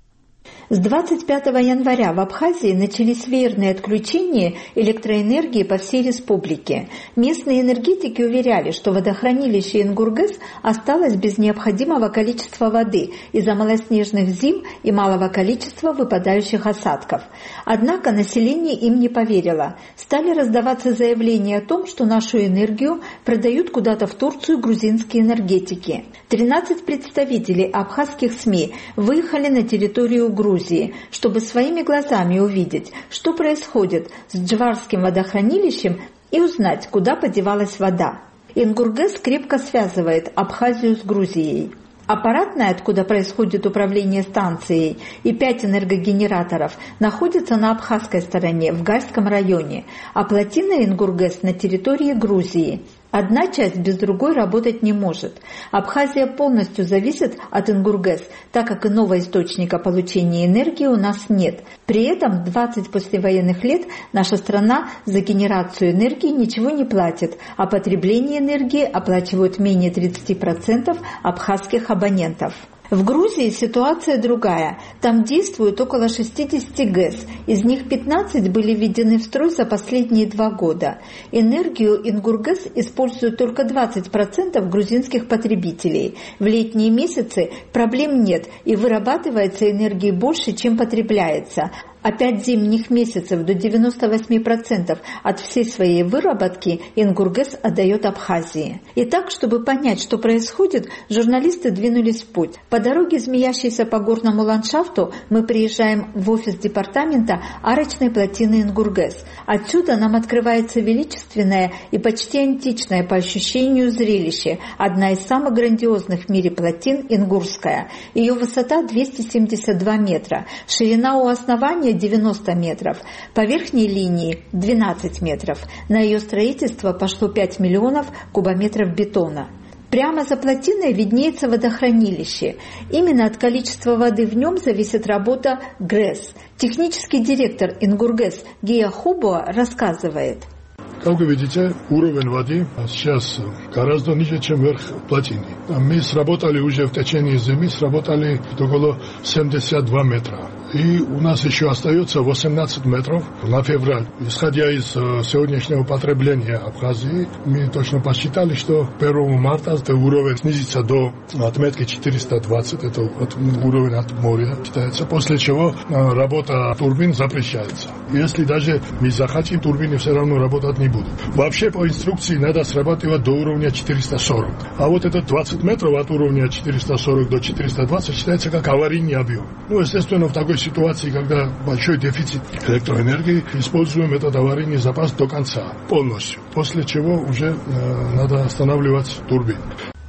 С двадцать пятого января в Абхазии начались веерные отключения электроэнергии по всей республике. Местные энергетики уверяли, что водохранилище Ингургэс осталось без необходимого количества воды из-за малоснежных зим и малого количества выпадающих осадков. Однако население им не поверило. Стали раздаваться заявления о том, что нашу энергию продают куда-то в Турцию грузинские энергетики. тринадцать представителей абхазских СМИ выехали на территорию Грузии, чтобы своими глазами увидеть, что происходит с Джварским водохранилищем и узнать, куда подевалась вода. Ингургэс крепко связывает Абхазию с Грузией. Аппаратная, откуда происходит управление станцией, и пять энергогенераторов находятся на абхазской стороне, в Гальском районе, а плотина Ингургэс на территории Грузии. Одна часть без другой работать не может. Абхазия полностью зависит от Ингургэс, так как иного источника получения энергии у нас нет. При этом двадцать послевоенных лет наша страна за генерацию энергии ничего не платит, а потребление энергии оплачивают менее тридцати процентов абхазских абонентов. В Грузии ситуация другая. Там действует около шестидесяти ГЭС, из них пятнадцать были введены в строй за последние два года. Энергию Ингургэс используют только двадцать процентов грузинских потребителей. В летние месяцы проблем нет и вырабатывается энергии больше, чем потребляется. А пять зимних месяцев до девяноста восьми процентов от всей своей выработки Ингургэс отдает Абхазии. Итак, чтобы понять, что происходит, журналисты двинулись в путь. По дороге, змеящейся по горному ландшафту, мы приезжаем в офис департамента арочной плотины Ингургэс. Отсюда нам открывается величественное и почти античное по ощущению зрелище, одна из самых грандиозных в мире плотин Ингурская. Ее высота двести семьдесят два метра, ширина у основания девяносто метров, по верхней линии двенадцать метров. На ее строительство пошло пять миллионов кубометров бетона. Прямо за плотиной виднеется водохранилище. Именно от количества воды в нем зависит работа ГРЭС. Технический директор Ингургэс Гия Хубуа рассказывает. Как вы видите, уровень воды сейчас гораздо ниже, чем верх плотины. Мы сработали уже в течение зимы, сработали около семидесяти двух метров. И у нас еще остается восемнадцать метров на февраль. Исходя из сегодняшнего потребления Абхазии, мы точно посчитали, что первого марта этот уровень снизится до отметки четыреста двадцать, это уровень от моря считается, после чего работа турбин запрещается. Если даже мы захотим, турбины все равно работать не будут. Вообще по инструкции надо срабатывать до уровня четыреста сорок. А вот этот двадцать метров от уровня четыреста сорок до четыреста двадцать считается как аварийный объем. Ну, естественно, в такой ситуации, когда большой дефицит электроэнергии, используем этот аварийный запас до конца, полностью. После чего уже э, надо останавливать турбины.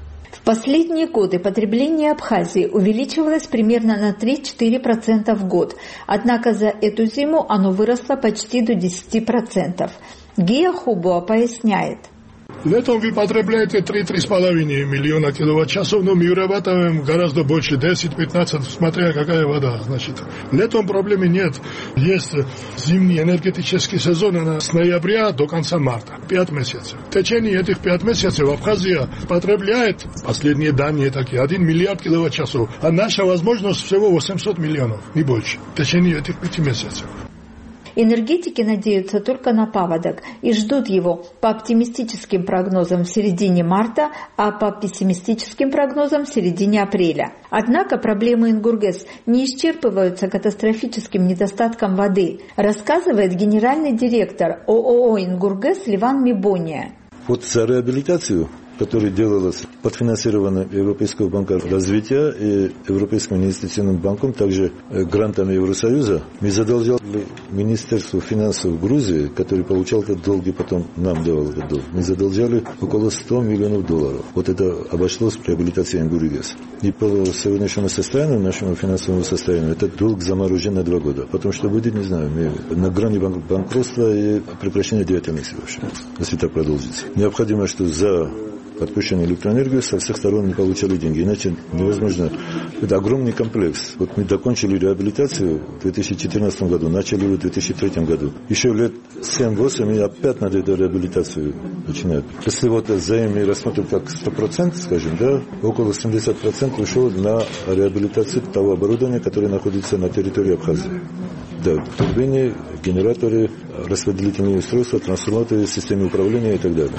В последние годы потребление Абхазии увеличивалось примерно на три-четыре процента в год, однако за эту зиму оно выросло почти до десяти процентов. Гия Хубуа поясняет. Летом вы потребляете три-три с половиной миллиона киловатт-часов, но мы вырабатываем гораздо больше, десять-пятнадцать, смотря какая вода. Значит, летом проблемы нет. Есть зимний энергетический сезон с ноября до конца марта. Пять месяцев. В течение этих пять месяцев Абхазия потребляет, последние данные такие, один миллиард киловатт-часов. А наша возможность всего восемьсот миллионов, не больше, в течение этих пяти месяцев. Энергетики надеются только на паводок и ждут его по оптимистическим прогнозам в середине марта, а по пессимистическим прогнозам в середине апреля. Однако проблемы Ингургес не исчерпываются катастрофическим недостатком воды, рассказывает генеральный директор ООО «Ингургес» Ливан Мибония. Вот за реабилитацию, которая делалась подфинансирована Европейского банка развития и Европейским инвестиционным банком, также грантами Евросоюза, мы задолжали Министерству финансов Грузии, который получал этот долг и потом нам давал этот долг. Мы задолжали около ста миллионов долларов. Вот это обошлось при реабилитации Ингургес. И по сегодняшнему состоянию, нашему финансовому состоянию, этот долг заморожен на два года. Потому что будет, не знаю, мы на грани банкротства и прекращения деятельности вообще, если так продолжится. Необходимо, что за отпущенную электроэнергию со всех сторон не получали деньги. Иначе невозможно. Это огромный комплекс. Вот мы закончили реабилитацию в две тысячи четырнадцатом году, начали в две тысячи третьем году. Еще лет семь-восемь и опять надо эту реабилитацию начинать. Если вот взаимный рассмотрим как сто процентов, скажем, да, около семьдесят процентов ушло на реабилитацию того оборудования, которое находится на территории Абхазии. Да, турбины, генераторы, распределительные устройства, трансформаторы, системы управления и так далее.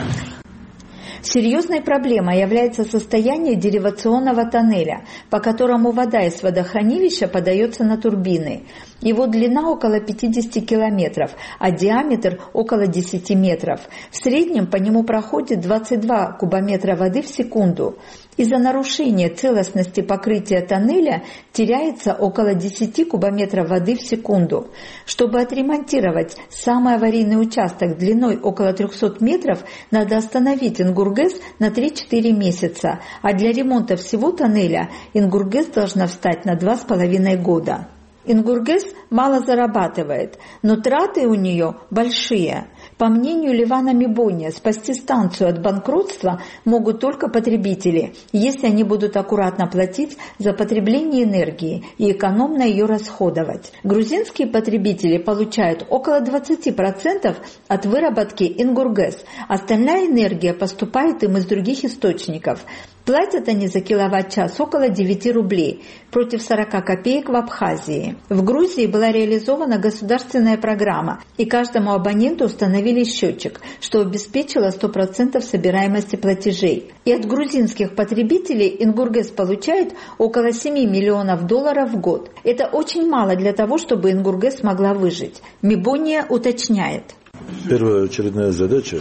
Серьезной проблемой является состояние деривационного тоннеля, по которому вода из водохранилища подается на турбины. Его длина около пятьдесят километров, а диаметр около десять метров. В среднем по нему проходит двадцать два кубометра воды в секунду. Из-за нарушения целостности покрытия тоннеля теряется около десять кубометров воды в секунду. Чтобы отремонтировать самый аварийный участок длиной около триста метров, надо остановить Ингургес на три-четыре месяца, а для ремонта всего тоннеля Ингургес должна встать на два с половиной года. Ингургес мало зарабатывает, но траты у нее большие. По мнению Ливана Мибония, спасти станцию от банкротства могут только потребители, если они будут аккуратно платить за потребление энергии и экономно ее расходовать. Грузинские потребители получают около двадцать процентов от выработки Ингургес, остальная энергия поступает им из других источников. Платят они за киловатт-час около девять рублей, против сорок копеек в Абхазии. В Грузии была реализована государственная программа, и каждому абоненту установили счетчик, что обеспечило сто процентов собираемости платежей. И от грузинских потребителей Ингургес получает около семь миллионов долларов в год. Это очень мало для того, чтобы Ингургес смогла выжить. Мибония уточняет. Первая очередная задача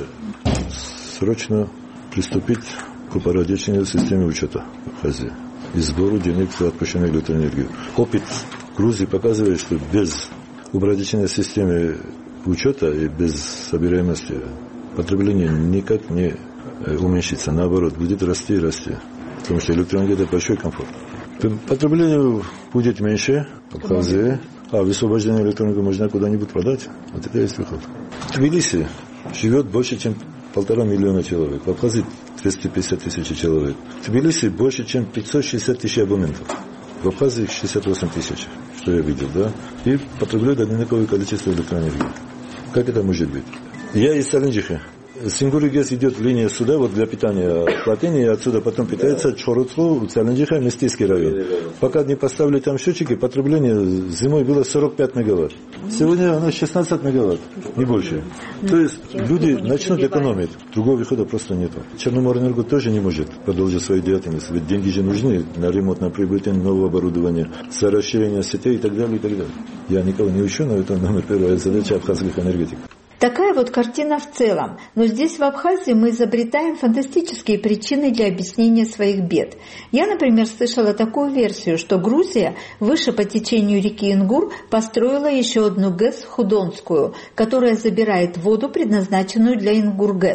– срочно приступить к упорядочению системы учета Абхазии и сбору денег за отпущенную электроэнергию. Опыт Грузии показывает, что без упорядочения системы учета и без собираемости потребление никак не уменьшится. Наоборот, будет расти и расти. Потому что электроэнергия – это большой комфорт. Потребление будет меньше в Абхазии, а высвобождение электроэнергии можно куда-нибудь продать. Вот это есть выход. В Тбилиси живет больше, чем полтора миллиона человек. В Абхазии двести пятьдесят тысяч человек. В Тбилиси больше, чем пятьсот шестьдесят тысяч абонентов. В Абхазии шестьдесят восемь тысяч, что я видел, да? И потребляют одинаковое количество электроэнергии. Как это может быть? Я из Саленджиха. С Ингургес идет линия сюда, вот для питания плотины, и отсюда потом питается Чоруцлу, Саленджиха, Местийский район. Пока не поставили там счетчики, потребление зимой было сорок пять мегаватт. Сегодня оно шестнадцать мегаватт, не больше. То есть люди начнут экономить. Другого выхода просто нету. Черноморэнерго тоже не может продолжить свою деятельность, ведь деньги же нужны на ремонт, на приобретение нового оборудования, за расширение сетей и так далее, и так далее. Я никого не учу, но это номер первая задача абхазских энергетиков. Такая вот картина в целом, но здесь в Абхазии мы изобретаем фантастические причины для объяснения своих бед. Я, например, слышала такую версию, что Грузия выше по течению реки Ингур построила еще одну ГЭС Худонскую, которая забирает воду, предназначенную для Ингургес.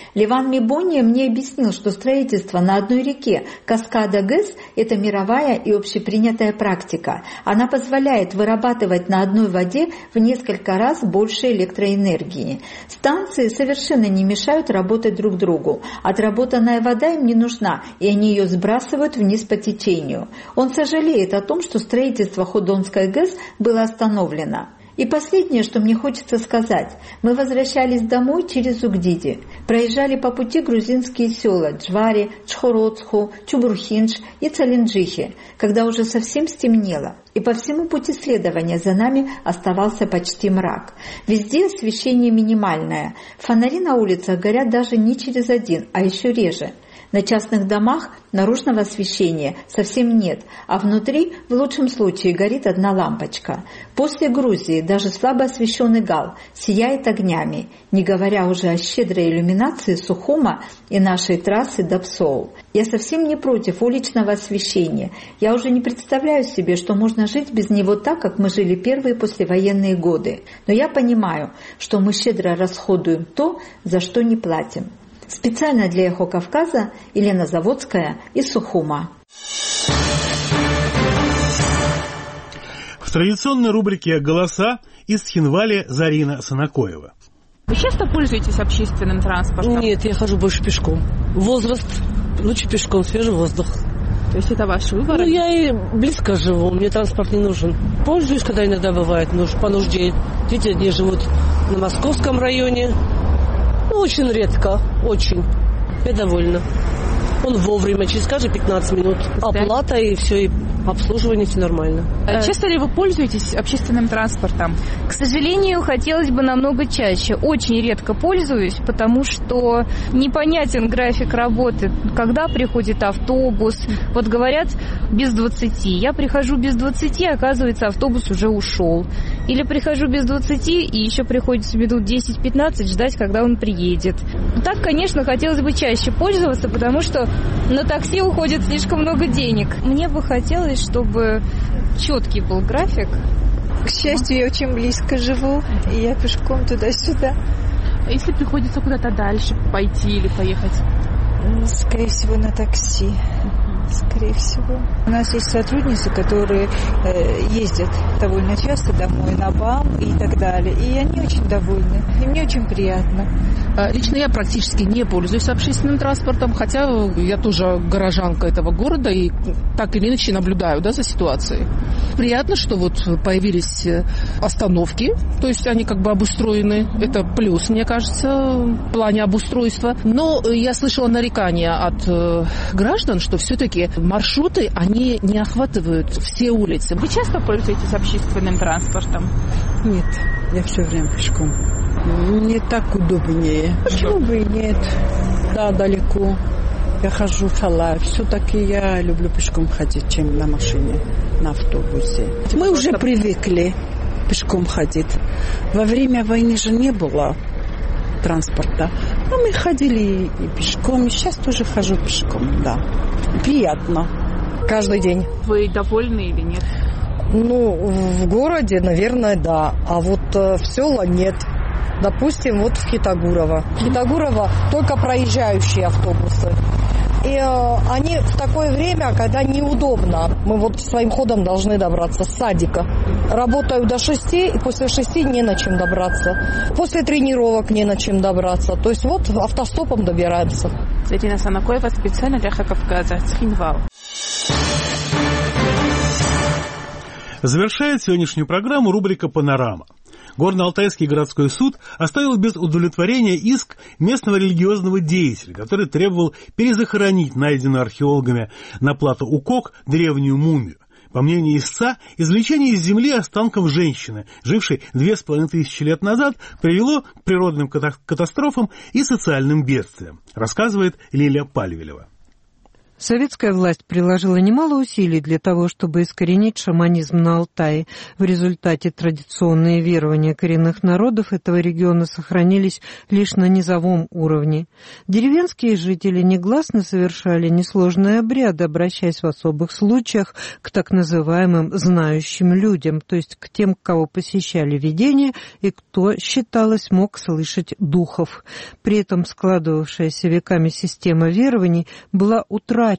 Ливан Мибония мне объяснил, что строительство на одной реке Каскада ГЭС – это мировая и общепринятая практика. Она позволяет вырабатывать на одной воде в несколько раз больше электроэнергии. Станции совершенно не мешают работать друг другу. Отработанная вода им не нужна, и они ее сбрасывают вниз по течению. Он сожалеет о том, что строительство Ходонской ГЭС было остановлено. И последнее, что мне хочется сказать. Мы возвращались домой через Угдиди. Проезжали по пути грузинские села Джвари, Чхороцху, Чубурхинш и Цалинджихи, когда уже совсем стемнело. И по всему пути следования за нами оставался почти мрак. Везде освещение минимальное. Фонари на улицах горят даже не через один, а еще реже. На частных домах наружного освещения совсем нет, а внутри в лучшем случае горит одна лампочка. После Грузии даже слабо освещенный Гал сияет огнями, не говоря уже о щедрой иллюминации Сухума и нашей трассы до Псоул. Я совсем не против уличного освещения. Я уже не представляю себе, что можно жить без него так, как мы жили первые послевоенные годы. Но я понимаю, что мы щедро расходуем то, за что не платим. Специально для «Эхо Кавказа» Елена Заводская из Сухума. В традиционной рубрике «Голоса» из Цхинвали Зарина Санакоева. Вы часто пользуетесь общественным транспортом? Нет, я хожу больше пешком. Возраст, лучше пешком, свежий воздух. То есть это ваш выбор? Ну, я и близко живу, мне транспорт не нужен. Пользуюсь, когда иногда бывает нуж, по нужде. Дети одни живут на Московском районе. Ну, очень редко, очень. Я довольна. Он вовремя, через каждые пятнадцать минут. Оплата и все, и обслуживание, все нормально. Часто ли вы пользуетесь общественным транспортом? К сожалению, хотелось бы намного чаще. Очень редко пользуюсь, потому что непонятен график работы. Когда приходит автобус? Вот говорят, без двадцати. Я прихожу без двадцати, оказывается, автобус уже ушел. Или прихожу без двадцати, и еще приходится минут десять-пятнадцать ждать, когда он приедет. Так, конечно, хотелось бы чаще пользоваться, потому что на такси уходит слишком много денег. Мне бы хотелось, чтобы четкий был график. К счастью, я очень близко живу, и я пешком туда-сюда. Если приходится куда-то дальше пойти или поехать? Скорее всего, на такси. Скорее всего. У нас есть сотрудницы, которые э, ездят довольно часто домой на БАМ и так далее. И они очень довольны. И мне очень приятно. Лично я практически не пользуюсь общественным транспортом, хотя я тоже горожанка этого города и так или иначе наблюдаю, да, за ситуацией. Приятно, что вот появились остановки, то есть они как бы обустроены. Это плюс, мне кажется, в плане обустройства. Но я слышала нарекания от граждан, что все-таки маршруты, они не охватывают все улицы. Вы часто пользуетесь общественным транспортом? Нет, я все время пешком. Мне так удобнее. Почему бы и нет? Да, далеко. Я хожу в Алай. Все-таки я люблю пешком ходить, чем на машине, на автобусе. Мы уже привыкли пешком ходить. Во время войны же не было транспорта. А мы ходили и пешком. И сейчас тоже хожу пешком, да. Приятно. Каждый день. Вы довольны или нет? Ну, в городе, наверное, да. А вот э, в села нет. Допустим, вот в Хитагурово. В Хитагурово только проезжающие автобусы. И э, они в такое время, когда неудобно. Мы вот своим ходом должны добраться с садика. Работаю до шести, и после шести не на чем добраться. После тренировок не на чем добраться. То есть вот автостопом добираемся. Зарина Санакоева, специально для «Эхо Кавказа», Цхинвал. Завершает сегодняшнюю программу рубрика «Панорама». Горно-Алтайский городской суд оставил без удовлетворения иск местного религиозного деятеля, который требовал перезахоронить найденную археологами на плато Укок древнюю мумию. По мнению истца, извлечение из земли останков женщины, жившей две с половиной тысячи лет назад, привело к природным катастрофам и социальным бедствиям, рассказывает Лилия Пальвелева. Советская власть приложила немало усилий для того, чтобы искоренить шаманизм на Алтае. В результате традиционные верования коренных народов этого региона сохранились лишь на низовом уровне. Деревенские жители негласно совершали несложные обряды, обращаясь в особых случаях к так называемым знающим людям, то есть к тем, кого посещали видения и кто, считалось, мог слышать духов. При этом складывавшаяся веками система верований была утрачена.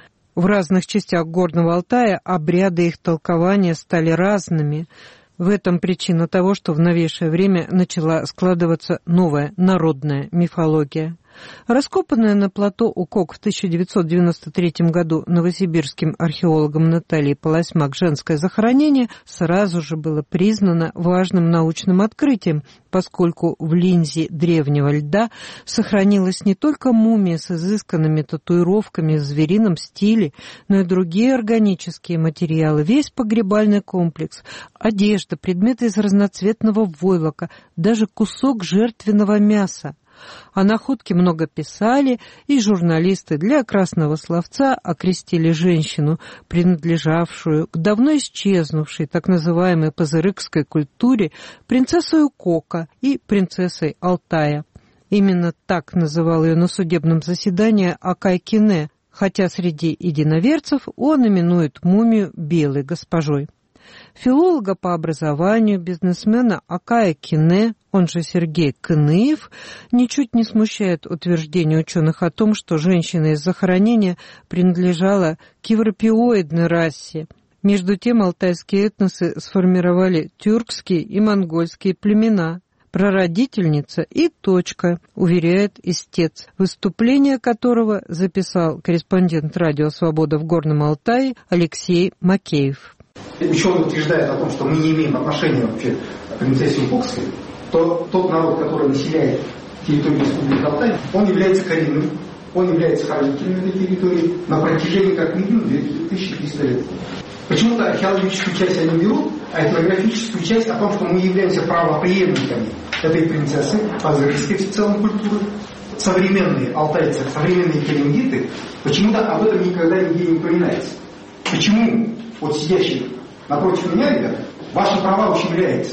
В разных частях Горного Алтая обряды их толкования стали разными. В этом причина того, что в новейшее время начала складываться новая народная мифология. Раскопанное на плато Укок в тысяча девятьсот девяносто третьем году новосибирским археологом Натальей Полосьмак женское захоронение сразу же было признано важным научным открытием, поскольку в линзе древнего льда сохранилась не только мумия с изысканными татуировками в зверином стиле, но и другие органические материалы, весь погребальный комплекс, одежда, предметы из разноцветного войлока, даже кусок жертвенного мяса. О находке много писали, и журналисты для красного словца окрестили женщину, принадлежавшую к давно исчезнувшей так называемой пазырыкской культуре, принцессой Укока и принцессой Алтая. Именно так называл ее на судебном заседании Акай Кине, хотя среди единоверцев он именует мумию белой госпожой. Филолога по образованию, бизнесмена Акая Кине, он же Сергей Кыныев, ничуть не смущает утверждение ученых о том, что женщина из захоронения принадлежала к европеоидной расе. Между тем алтайские этносы сформировали тюркские и монгольские племена. Прародительница и точка, уверяет истец, выступление которого записал корреспондент радио «Свобода» в Горном Алтае Алексей Макеев. Ученые утверждают о том, что мы не имеем отношения вообще к принцессе Укокской, то тот народ, который населяет территорию Республики Алтай, он является коренным, он является хранителем этой территории на протяжении как минимум две тысячи триста лет. Почему-то археологическую часть они берут, а этнографическую часть о том, что мы являемся правопреемниками этой принцессы, пазырской в целом культуры. Современные алтайцы, современные керенгиты, почему-то об этом никогда нигде не упоминается. Почему вот сидящие напротив меня, ребята, ваши права ущемляются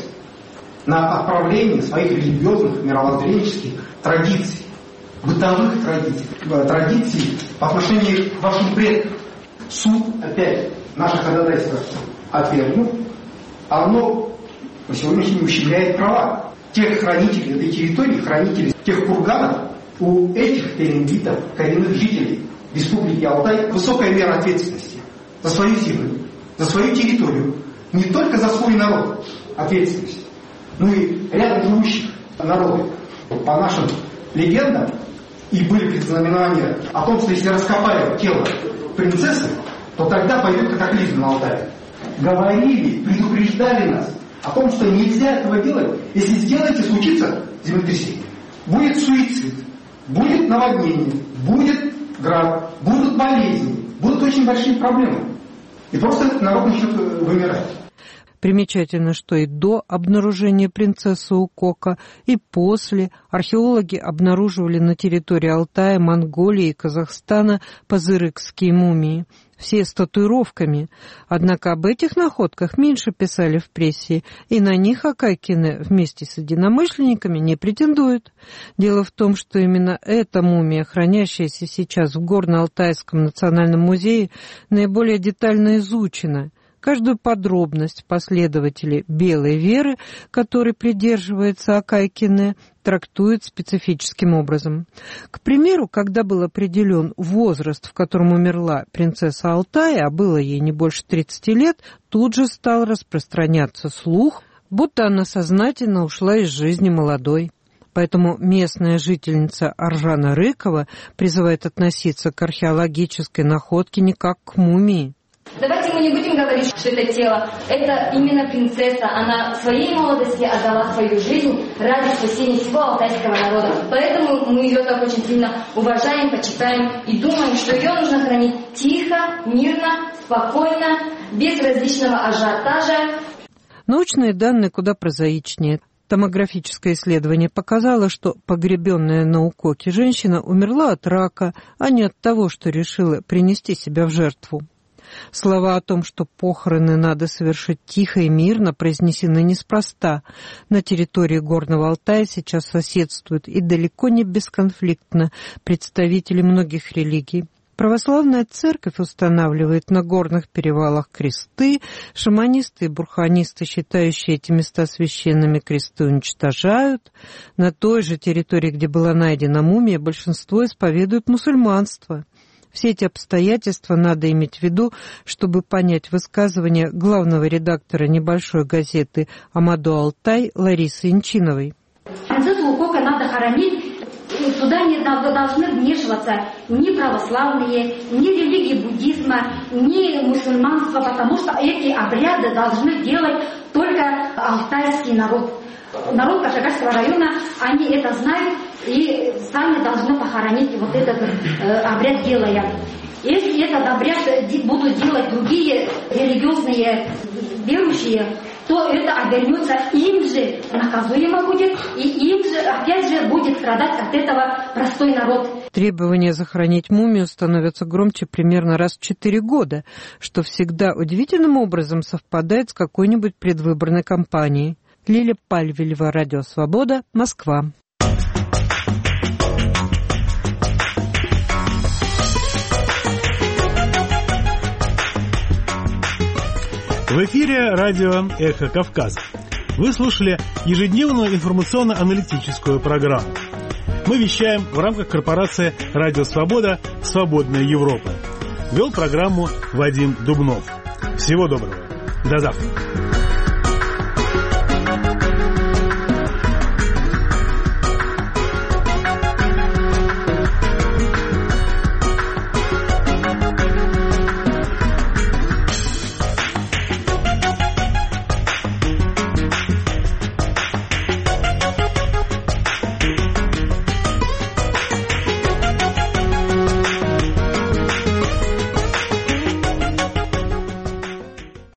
на отправление своих религиозных, мировоззренческих традиций, бытовых традиций, традиций по отношению к вашим предкам. Суд опять наше ходатайство отвергнул, а оно по сегодняшний день ущемляет права тех хранителей этой территории, хранителей тех курганов. У этих керенгитов, коренных жителей Республики Алтай, высокая мера ответственности за свою землю, за свою территорию, не только за свой народ ответственность, но и рядом живущих народов. По нашим легендам, и были предзнаменования о том, что если раскопают тело принцессы, то тогда пойдет катаклизм на Алтае. Говорили, предупреждали нас о том, что нельзя этого делать. Если сделаете, случится землетрясение. Будет суицид, будет наводнение, будет град, будут болезни, будут очень большие проблемы. И просто этот народ начнет вымирать. Примечательно, что и до обнаружения принцессы Укока, и после археологи обнаруживали на территории Алтая, Монголии и Казахстана пазырыкские мумии. Все с татуировками. Однако об этих находках меньше писали в прессе, и на них Акай Кине вместе с единомышленниками не претендует. Дело в том, что именно эта мумия, хранящаяся сейчас в Горно-Алтайском национальном музее, наиболее детально изучена. Каждую подробность последователи белой веры, которой придерживается Акай Кине, трактуют специфическим образом. К примеру, когда был определен возраст, в котором умерла принцесса Алтая, а было ей не больше тридцати лет, тут же стал распространяться слух, будто она сознательно ушла из жизни молодой. Поэтому местная жительница Аржана Рыкова призывает относиться к археологической находке не как к мумии. Давайте мы не будем говорить, что это тело. Это именно принцесса. Она в своей молодости отдала свою жизнь ради спасения всего алтайского народа. Поэтому мы ее так очень сильно уважаем, почитаем и думаем, что ее нужно хранить тихо, мирно, спокойно, без различного ажиотажа. Научные данные куда прозаичнее. Томографическое исследование показало, что погребенная на Укоке женщина умерла от рака, а не от того, что решила принести себя в жертву. Слова о том, что похороны надо совершить тихо и мирно, произнесены неспроста. На территории Горного Алтая сейчас соседствуют и далеко не бесконфликтно представители многих религий. Православная церковь устанавливает на горных перевалах кресты, шаманисты и бурханисты, считающие эти места священными, кресты уничтожают. На той же территории, где была найдена мумия, большинство исповедует мусульманство. Все эти обстоятельства надо иметь в виду, чтобы понять высказывание главного редактора небольшой газеты «Амадо Алтай» Ларисы Инчиновой. Принцессу Укока надо хоронить. Туда не должны вмешиваться ни православные, ни религии буддизма, ни мусульманства, потому что эти обряды должны делать только алтайский народ. Народ Кашгарского района, они это знают и сами должны похоронить вот этот э, обряд делая. Если этот обряд будут делать другие религиозные верующие, то это обернется им же наказуемо будет, и им же опять же будет страдать от этого простой народ. Требования захоронить мумию становятся громче примерно раз в четыре года, что всегда удивительным образом совпадает с какой-нибудь предвыборной кампанией. Лиля Пальвелева, Радио Свобода, Москва. В эфире радио «Эхо Кавказа». Вы слушали ежедневную информационно-аналитическую программу. Мы вещаем в рамках корпорации «Радио Свобода. Свободная Европа». Вел программу Вадим Дубнов. Всего доброго. До завтра.